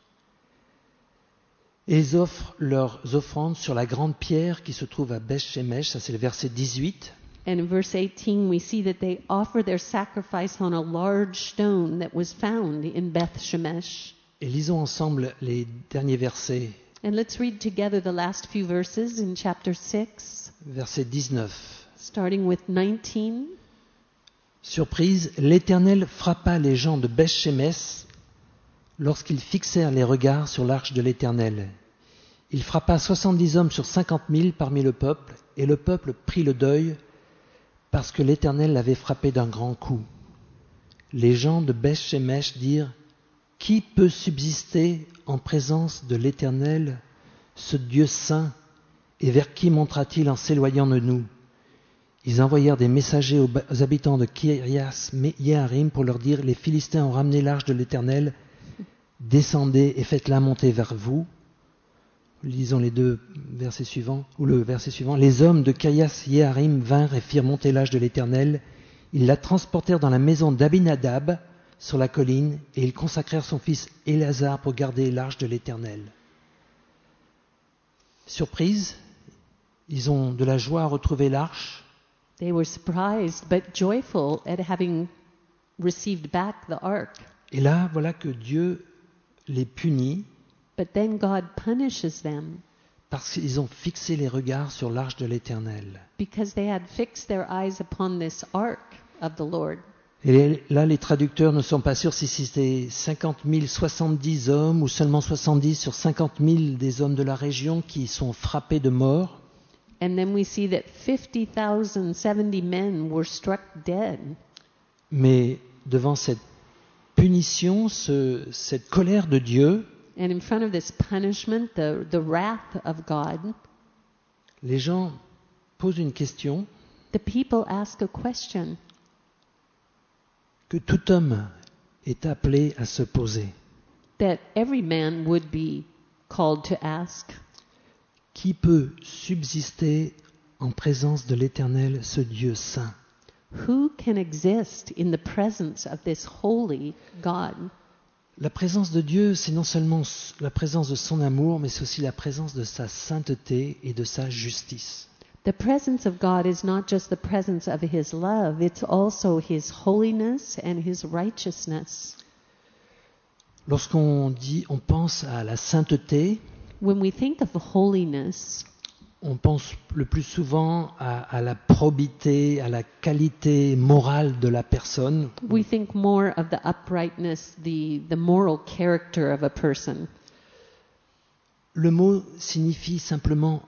Et ils offrent leurs offrandes sur la grande pierre qui se trouve à Beth-Shemesh. Ça, c'est le verset dix-huit. And in verse eighteen, we see that they offer their sacrifice on a large stone that was found in Beth Shemesh. Et lisons ensemble les derniers versets. And let's read together the last few verses in chapter six, Verset dix-neuf. starting with nineteen. Surprise, l'Éternel frappa les gens de Beth-Shemesh lorsqu'ils fixèrent les regards sur l'arche de l'Éternel. Il frappa soixante-dix hommes sur cinquante mille parmi le peuple, et le peuple prit le deuil parce que l'Éternel l'avait frappé d'un grand coup. Les gens de Beth-Shemesh dirent: Qui peut subsister en présence de l'Éternel, ce Dieu saint, et vers qui montera-t-il en s'éloignant de nous? Ils envoyèrent des messagers aux, aux habitants de Kiriath Yearim pour leur dire: Les Philistins ont ramené l'arche de l'Éternel, descendez et faites-la monter vers vous. Lisons les deux versets suivants, ou le verset suivant. Les hommes de Kiriath Yearim vinrent et firent monter l'arche de l'Éternel. Ils la transportèrent dans la maison d'Abinadab sur la colline, et ils consacrèrent son fils Éléazar pour garder l'arche de l'Éternel. Surprise, ils ont de la joie à retrouver l'arche. They were surprised but joyful at having received back the ark. Et là, voilà que Dieu les punit But then God punishes them parce qu'ils ont fixé les regards sur l'arche de l'Éternel. because they had fixed their eyes upon this ark of the Lord. Et là, les traducteurs ne sont pas sûrs si c'était cinquante mille soixante-dix hommes ou seulement soixante-dix sur cinquante mille des hommes de la région qui sont frappés de mort. And then we see that fifty thousand seventy men were struck dead. Mais devant cette punition, ce- cette colère de Dieu, And in front of this punishment, the, the wrath of God, les gens posent une question the people ask a question que tout homme est appelé à se poser. that every man would be called to ask. Qui peut subsister en présence de l'Éternel, ce Dieu saint? Who can exist in the presence of this holy God? La présence de Dieu, c'est non seulement la présence de son amour, mais c'est aussi la présence de sa sainteté et de sa justice. The presence of God is not just the presence of His love, it's also His holiness and His righteousness. Lorsqu'on dit, on pense à la sainteté, When we think of holiness, on pense le plus souvent à, à la probité, à la qualité morale de la personne. we think more of the uprightness, the, the moral character of a person. Le mot signifie simplement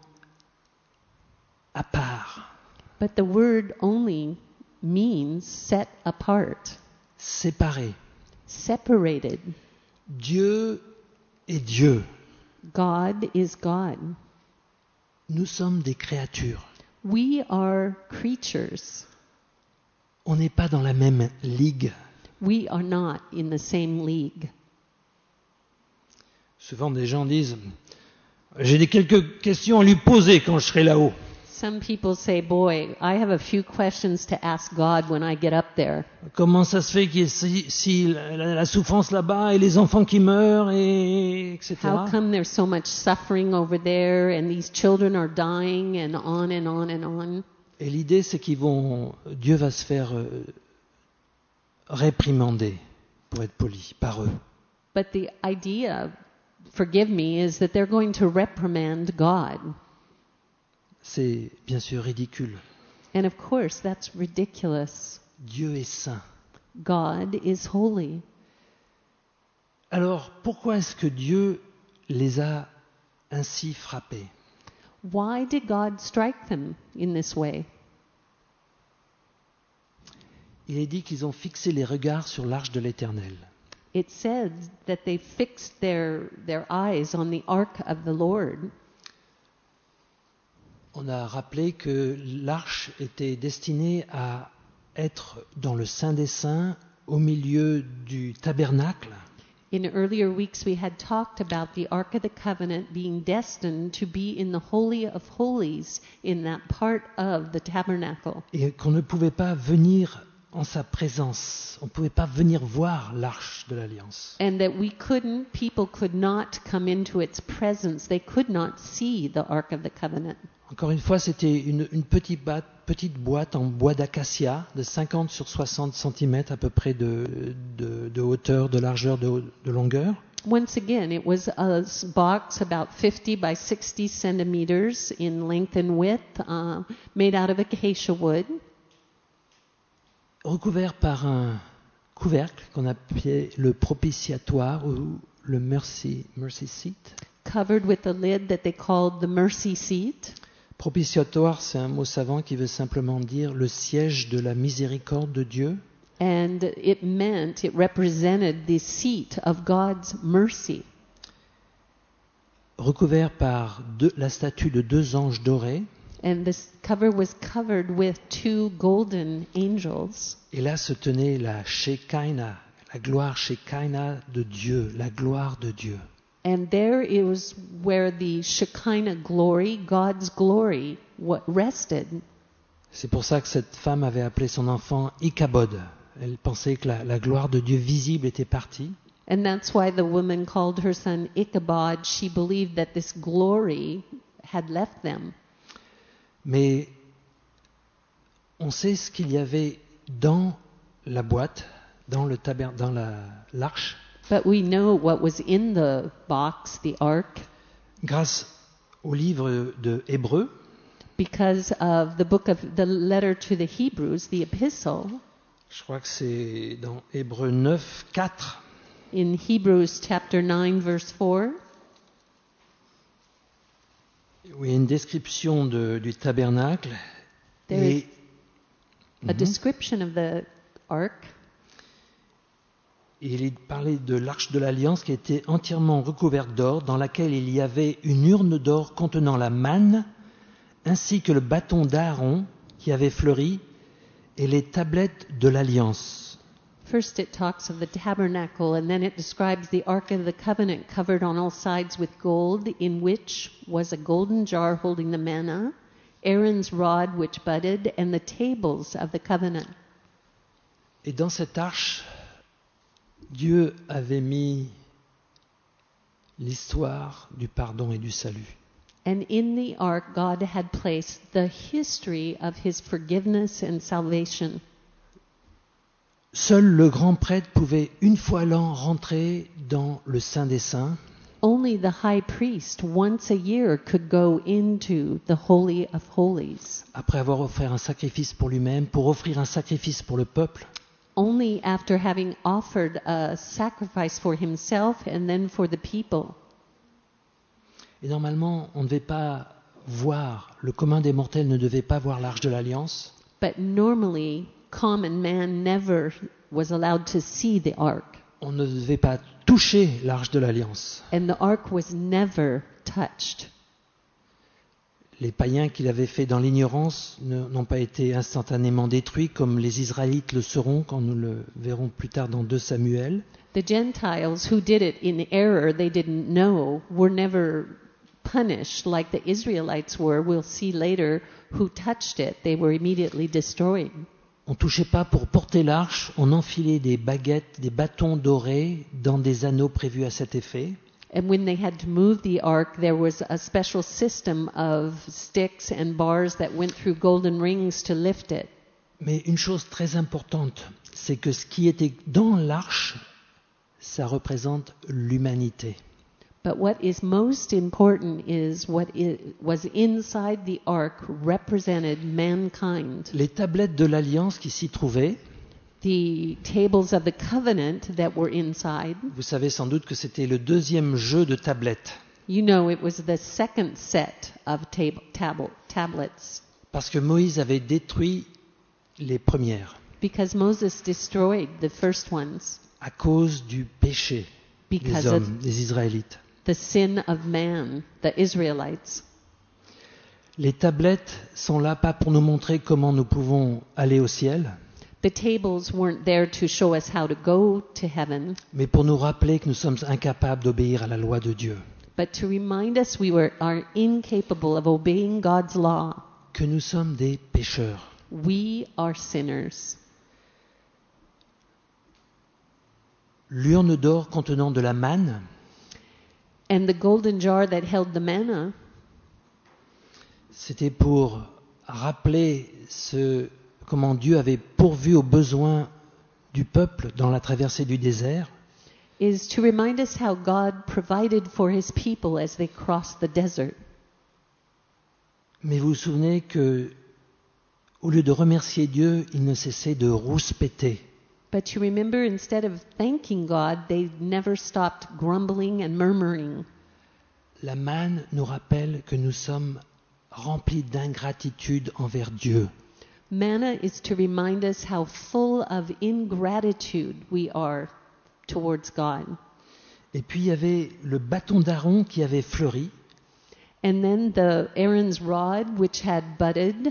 à part, But the word only means set apart, séparé. separated. Dieu est Dieu. God is God. Nous sommes des créatures. We are creatures. On n'est pas dans la même ligue. We are not in the same league. Souvent des gens disent « J'ai des quelques questions à lui poser quand je serai là-haut ». Some people say, boy, I have a few questions to ask God when I get up there. Comment ça se fait qu'il y ait si, si la, la souffrance là-bas et les enfants qui meurent, et, et cetera. How come there's so much suffering over there and these children are dying and on and on and on? Et l'idée, c'est qu'ils vont, Dieu va se faire euh, réprimander, pour être poli, par eux. But the idea, forgive me, is that they're going to reprimand God. C'est bien sûr ridicule. And of course, that's ridiculous. Dieu est saint. God is holy. Alors, pourquoi est-ce que Dieu les a ainsi frappés? Why did God strike them in this way? Il est dit qu'ils ont fixé les regards sur l'arche de l'Éternel. It said that they fixed their, their eyes on the ark of the Lord. On a rappelé que l'arche était destinée à être dans le Saint des Saints, au milieu du tabernacle. In earlier weeks, we had talked about the Ark of the Covenant being destined to be in the Holy of Holies, in that part of the tabernacle. Et qu'on ne pouvait pas venir en sa présence. On ne pouvait pas venir voir l'arche de l'Alliance. And that we couldn't, people could not come into its presence. They could not see the Ark of the Covenant. Encore une fois, c'était une, une petite, ba- petite boîte en bois d'acacia de cinquante sur soixante centimètres à peu près de, de, de hauteur, de largeur, de, de longueur. Once again, it was a s- box about fifty by sixty centimeters in length and width, uh, made out of acacia wood, Recouvert par un couvercle qu'on appelait le propitiatoire ou le mercy, mercy seat. covered with a lid that they called the mercy seat. Propitiatoire, c'est un mot savant qui veut simplement dire le siège de la miséricorde de Dieu. And it meant, it represented the seat of God's mercy. Recouvert par deux- la statue de deux anges dorés. And this cover was covered with two golden angels. Et là se tenait la Shekinah, la gloire Shekinah de Dieu, la gloire de Dieu. And there it was where the Shekinah glory, God's glory, what rested. C'est pour ça que cette femme avait appelé son enfant Ichabod. Elle pensait que la, la gloire de Dieu visible était partie. And that's why the woman called her son Ichabod. She believed that this glory had left them. Mais on sait ce qu'il y avait dans la boîte, dans le taber- dans la- l'arche, But we know what was in the box, the ark, grâce au livre de Hébreux, because of the book of the letter to the Hebrews, the epistle. je crois que c'est dans Hébreux neuf, quatre, In Hebrews chapter nine, verse four, où il y a une description de- du tabernacle. there Et, is a description of the ark. et il est parlé de l'arche de l'Alliance qui était entièrement recouverte d'or, dans laquelle il y avait une urne d'or contenant la manne, ainsi que le bâton d'Aaron qui avait fleuri, et les tablettes de l'Alliance. First it talks of the tabernacle, and then it describes the ark of the covenant covered on all sides with gold, in which was a golden jar holding the manna, Aaron's rod which budded, and the tables of the covenant. Et dans cette arche, Dieu avait mis l'histoire du pardon et du salut. And in the ark, God had placed the history of his forgiveness and salvation. Seul le grand prêtre pouvait une fois l'an rentrer dans le Saint des Saints. Only the high priest once a year could go into the Holy of Holies. Après avoir offert un sacrifice pour lui-même, pour offrir un sacrifice pour le peuple. Only after having offered a sacrifice for himself and then for the people. Et normalement, on ne devait pas voir, le commun des mortels ne devait pas voir l'Arche de l'Alliance. But normally, common man never was allowed to see the ark. On ne devait pas toucher l'Arche de l'Alliance. And the ark was never touched. Les païens qui l'avaient fait dans l'ignorance ne- n'ont pas été instantanément détruits comme les Israélites le seront quand nous le verrons plus tard dans deux Samuel. The Gentiles who did it in error, they didn't know, were never punished like the Israelites were. We'll see later who touched it. They were immediately destroyed. On ne touchait pas pour porter l'arche, on enfilait des baguettes, des bâtons dorés dans des anneaux prévus à cet effet. And when they had to move the ark, there was a special system of sticks and bars that went through golden rings to lift it. Mais une chose très importante, c'est que ce qui était dans l'arche, ça représente l'humanité. But what is most important is what i- was inside the ark represented mankind. Les tablettes de l'Alliance qui s'y trouvaient, The tables of the covenant that were inside, vous savez sans doute que c'était le deuxième jeu de tablettes. you know it was the second set of tab- tab- tablets Parce que Moïse avait détruit les premières because Moses destroyed the first ones à cause du péché des because hommes, of des Israélites. the sin of man, the Israelites. Les tablettes sont là pas pour nous montrer comment nous pouvons aller au ciel, The tables weren't there to show us how to go to heaven, mais pour nous rappeler que nous sommes incapables d'obéir à la loi de Dieu, but to remind us we were are incapable of obeying God's law. que nous sommes des pécheurs. We are sinners. L'urne d'or contenant de la manne, And the golden jar that held the manna, c'était pour rappeler ce, comment Dieu avait pourvu aux besoins du peuple dans la traversée du désert. is to remind us how God provided for his people as they crossed the desert. Mais vous vous souvenez que, au lieu de remercier Dieu, ils ne cessaient de rouspéter. But you remember, instead of thanking God, they never stopped grumbling and murmuring. La manne nous rappelle que nous sommes remplis d'ingratitude envers Dieu. Manna is to remind us how full of ingratitude we are towards God. Et puis il y avait le bâton d'Aaron qui avait fleuri. And then the Aaron's rod, which had budded.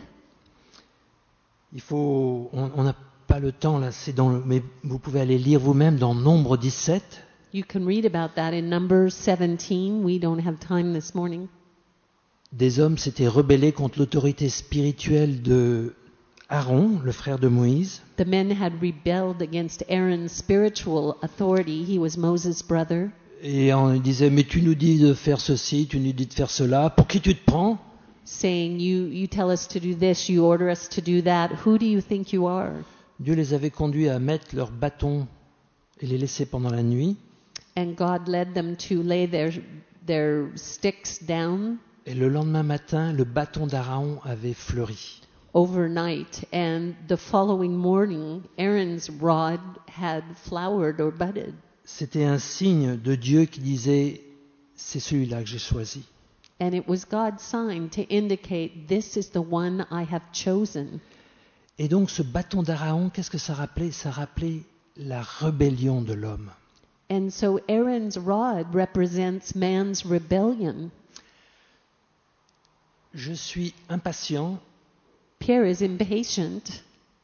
Il faut, on on n'a pas le temps là, c'est dans, le- mais vous pouvez aller lire vous-même dans Nombre dix-sept. You can read about that in Numbers seventeen. We don't have time this morning. Des hommes s'étaient rebellés contre l'autorité spirituelle de Aaron, le frère de Moïse. The men had rebelled against Aaron's spiritual authority. He was Moses' brother. Et on disait, mais tu nous dis de faire ceci, tu nous dis de faire cela, pour qui tu te prends? Saying, you, you tell us to do this, you order us to do that. Who do you think you are? Dieu les avait conduits à mettre leurs bâtons et les laisser pendant la nuit. And God led them to lay their, their sticks down Et le lendemain matin, le bâton d'Aaron avait fleuri. overnight. And the following morning, Aaron's rod had flowered or budded. C'était un signe de Dieu qui disait, c'est celui-là que j'ai choisi. And it was God's sign to indicate, this is the one I have chosen. Et donc ce bâton d'Aaron, qu'est-ce que ça rappelait? Ça rappelait la rébellion de l'homme. And so Aaron's rod represents man's rebellion. Je suis impatient Pierre is impatient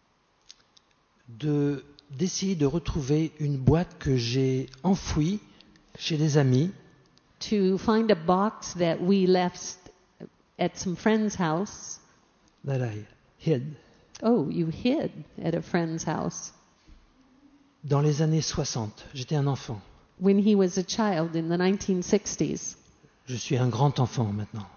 de, d'essayer de retrouver une boîte que j'ai enfouie chez des amis. to find a box that we left at some friend's house. That I hid. Oh, you hid at a friend's house Dans les années soixante, j'étais un enfant. when he was a child in the nineteen sixties. Je suis un grand enfant maintenant.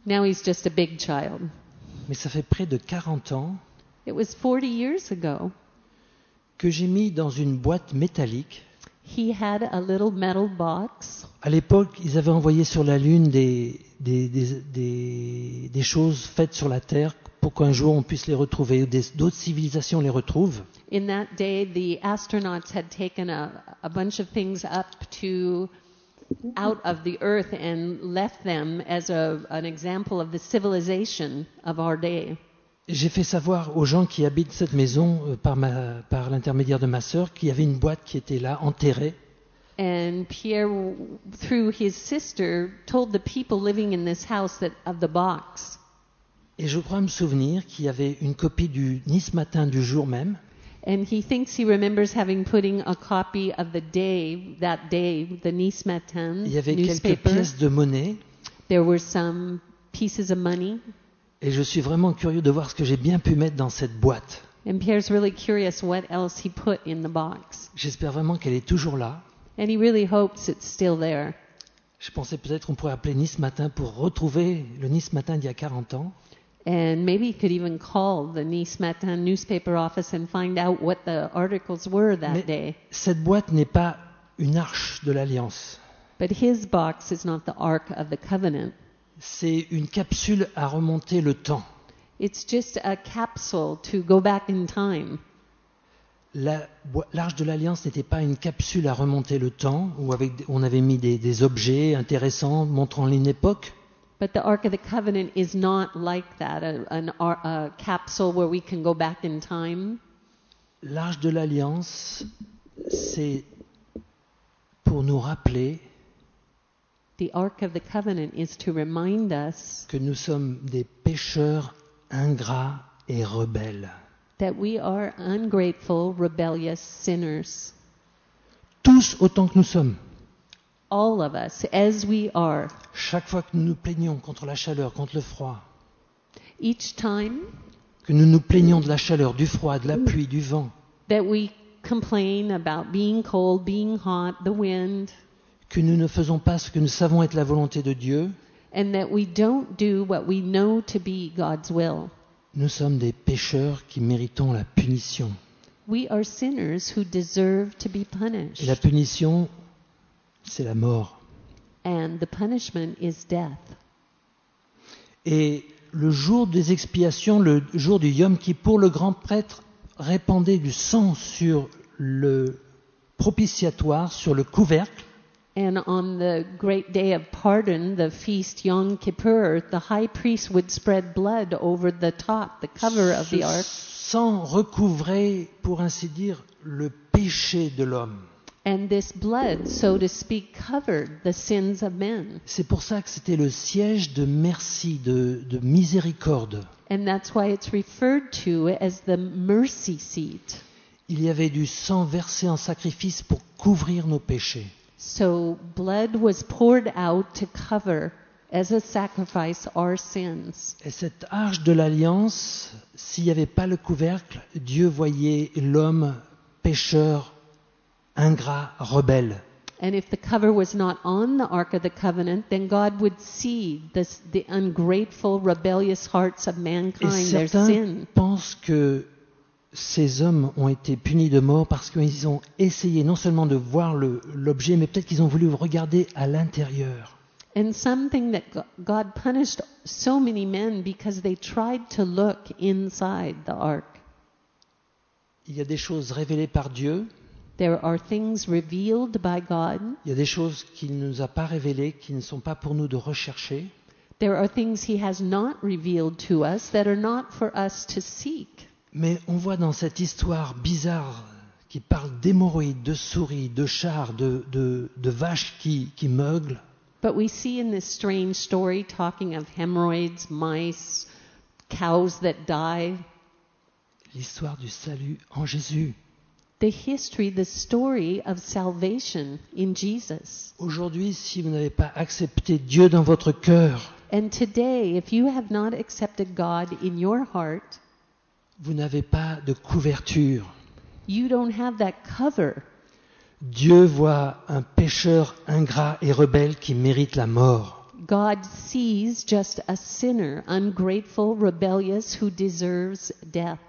Now he's just a big child. Mais ça fait près de quarante ans It was forty years ago. que j'ai mis dans une boîte métallique. He had a little metal box. À l'époque, ils avaient envoyé sur la Lune des, des, des, des, des choses faites sur la Terre pour qu'un jour on puisse les retrouver, ou des, d'autres civilisations les retrouvent. In that day, the astronauts had taken a, a bunch of things up to out of the earth and left them as a, an example of the civilization of our day. J'ai fait savoir aux gens qui habitent cette maison euh, par, ma, par l'intermédiaire de ma sœur qu'il y avait une boîte qui était là, enterrée. And Pierre, through his sister, told the people living in this house that of the box. Et je crois me souvenir qu'il y avait une copie du Nice Matin du jour même. And he thinks he remembers having putting a copy of the day, that day, the Nice Matin Il y avait quelques newspaper. pièces de monnaie. There were some pieces of money. Et je suis vraiment curieux de voir ce que j'ai bien pu mettre dans cette boîte. And Pierre's really curious what else he put in the box. J'espère vraiment qu'elle est toujours là. And he really hopes it's still there. Je pensais peut-être qu'on pourrait appeler Nice Matin pour retrouver le Nice Matin d'il y a quarante ans. And maybe he could even call the Nice Matin newspaper office and find out what the articles were that Mais day. cette boîte n'est pas une arche de l'Alliance. But his box is not the Ark of the Covenant. C'est une capsule à remonter le temps. It's just a capsule to go back in time. La, boi- L'Arche de l'Alliance n'était pas une capsule à remonter le temps où avec, on avait mis des, des objets intéressants montrant une époque. But the Ark of the Covenant is not like that, a, an, ar- a capsule where we can go back in time. L'Arche de l'Alliance, c'est pour nous rappeler The Ark of the Covenant is to remind us que nous sommes des pécheurs ingrats et rebelles. that we are ungrateful, rebellious sinners. Tous autant que nous sommes. All of us, as we are. Chaque fois que nous nous plaignons contre la chaleur, contre le froid, Each time que nous nous plaignons de la chaleur, du froid, de la pluie, du vent, that we complain about being cold, being hot, the wind, que nous ne faisons pas ce que nous savons être la volonté de Dieu, and that we don't do what we know to be God's will. nous sommes des pécheurs qui méritons la punition. We are sinners who deserve to be Et la punished. punition, c'est la mort. And the punishment is death. Et le jour des expiations, le jour du Yom Kippour, le grand prêtre répandait du sang sur le propitiatoire, sur le couvercle. And on the great day of pardon, the feast Yom Kippur, the high priest would spread blood over the top, the cover of the Ce ark. sang recouvrait, pour ainsi dire, le péché de l'homme. And this blood, so to speak, covered the sins of men. C'est pour ça que c'était le siège de merci, de, de miséricorde. And that's why it's referred to as the mercy seat. Il y avait du sang versé en sacrifice pour couvrir nos péchés. So blood was poured out to cover, as a sacrifice, our sins. Et cette arche de l'alliance, s'il n'y avait pas le couvercle, Dieu voyait l'homme pécheur, ingrat, rebelle. And if the cover was not on the Ark of the Covenant, then God would see this, the ungrateful, rebellious hearts of Et mankind, their certains sin. pensent que ces hommes ont été punis de mort parce qu'ils ont essayé non seulement de voir le- l'objet, mais peut-être qu'ils ont voulu regarder à l'intérieur. And something that Go- God punished so many men because they tried to look inside the ark. Il y a des choses révélées par Dieu, There are things revealed by God. il y a des choses qu'il ne nous a pas révélées, qui ne sont pas pour nous de rechercher. There are things He has not revealed to us that are not for us to seek. Mais on voit dans cette histoire bizarre qui parle d'hémorroïdes, de souris, de chars, de, de, de vaches qui, qui meuglent, But we see in this strange story talking of hemorrhoids, mice, cows that die, l'histoire du salut en Jésus. the history, the story of salvation in Jesus. Aujourd'hui, si vous n'avez pas accepté Dieu dans votre cœur, And today, if you have not accepted God in your heart, vous n'avez pas de couverture. you don't have that cover. Dieu voit un pécheur ingrat et rebelle qui mérite la mort. God sees just a sinner, ungrateful, rebellious, who deserves death.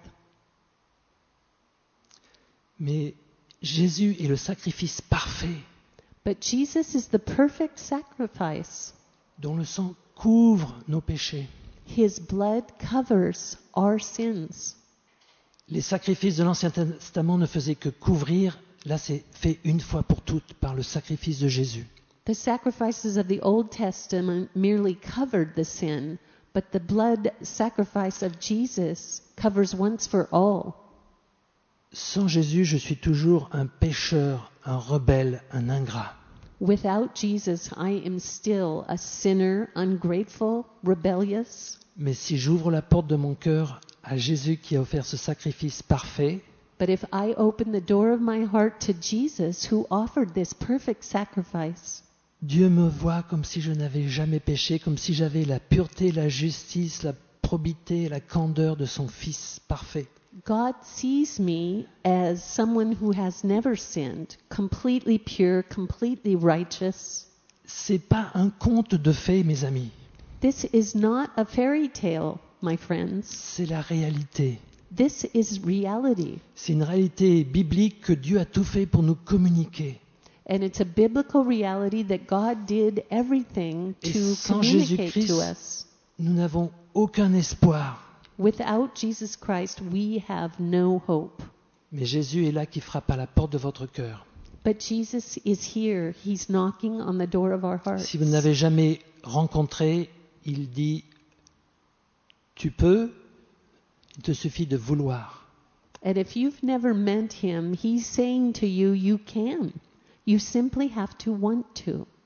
Mais Jésus est le sacrifice parfait, But Jesus is the perfect sacrifice. dont le sang couvre nos péchés. His blood covers our sins. Les sacrifices de l'Ancien Testament ne faisaient que couvrir. Là, c'est fait une fois pour toutes par le sacrifice de Jésus. The sacrifices of the Old Testament merely covered the sin, but the blood sacrifice of Jesus covers once for all. Sans Jésus, je suis toujours un pécheur, un rebelle, un ingrat. Without Jesus, I am still a sinner, ungrateful, rebellious. Mais si j'ouvre la porte de mon cœur à Jésus qui a offert ce sacrifice parfait, But if I open the door of my heart to Jesus, who offered this perfect sacrifice, Dieu me voit comme si je n'avais jamais péché, comme si j'avais la pureté, la justice, la probité, la candeur de son Fils parfait. God sees me as someone who has never sinned, completely pure, completely righteous. C'est pas un conte de fées, mes amis. This is not a fairy tale, my friends. C'est la réalité. This is reality. C'est une réalité biblique que Dieu a tout fait pour nous communiquer. And it's a biblical reality that God did everything Et to sans communicate Jésus-Christ, to us. nous n'avons aucun espoir. Without Jesus Christ, we have no hope. Mais Jésus est là qui frappe à la porte de votre cœur. But Jesus is here. He's knocking on the door of our hearts. Si vous ne l'avez jamais rencontré, il dit, tu peux, il te suffit de vouloir. And if you've never met him, he's saying to you, you can. You simply have to want to.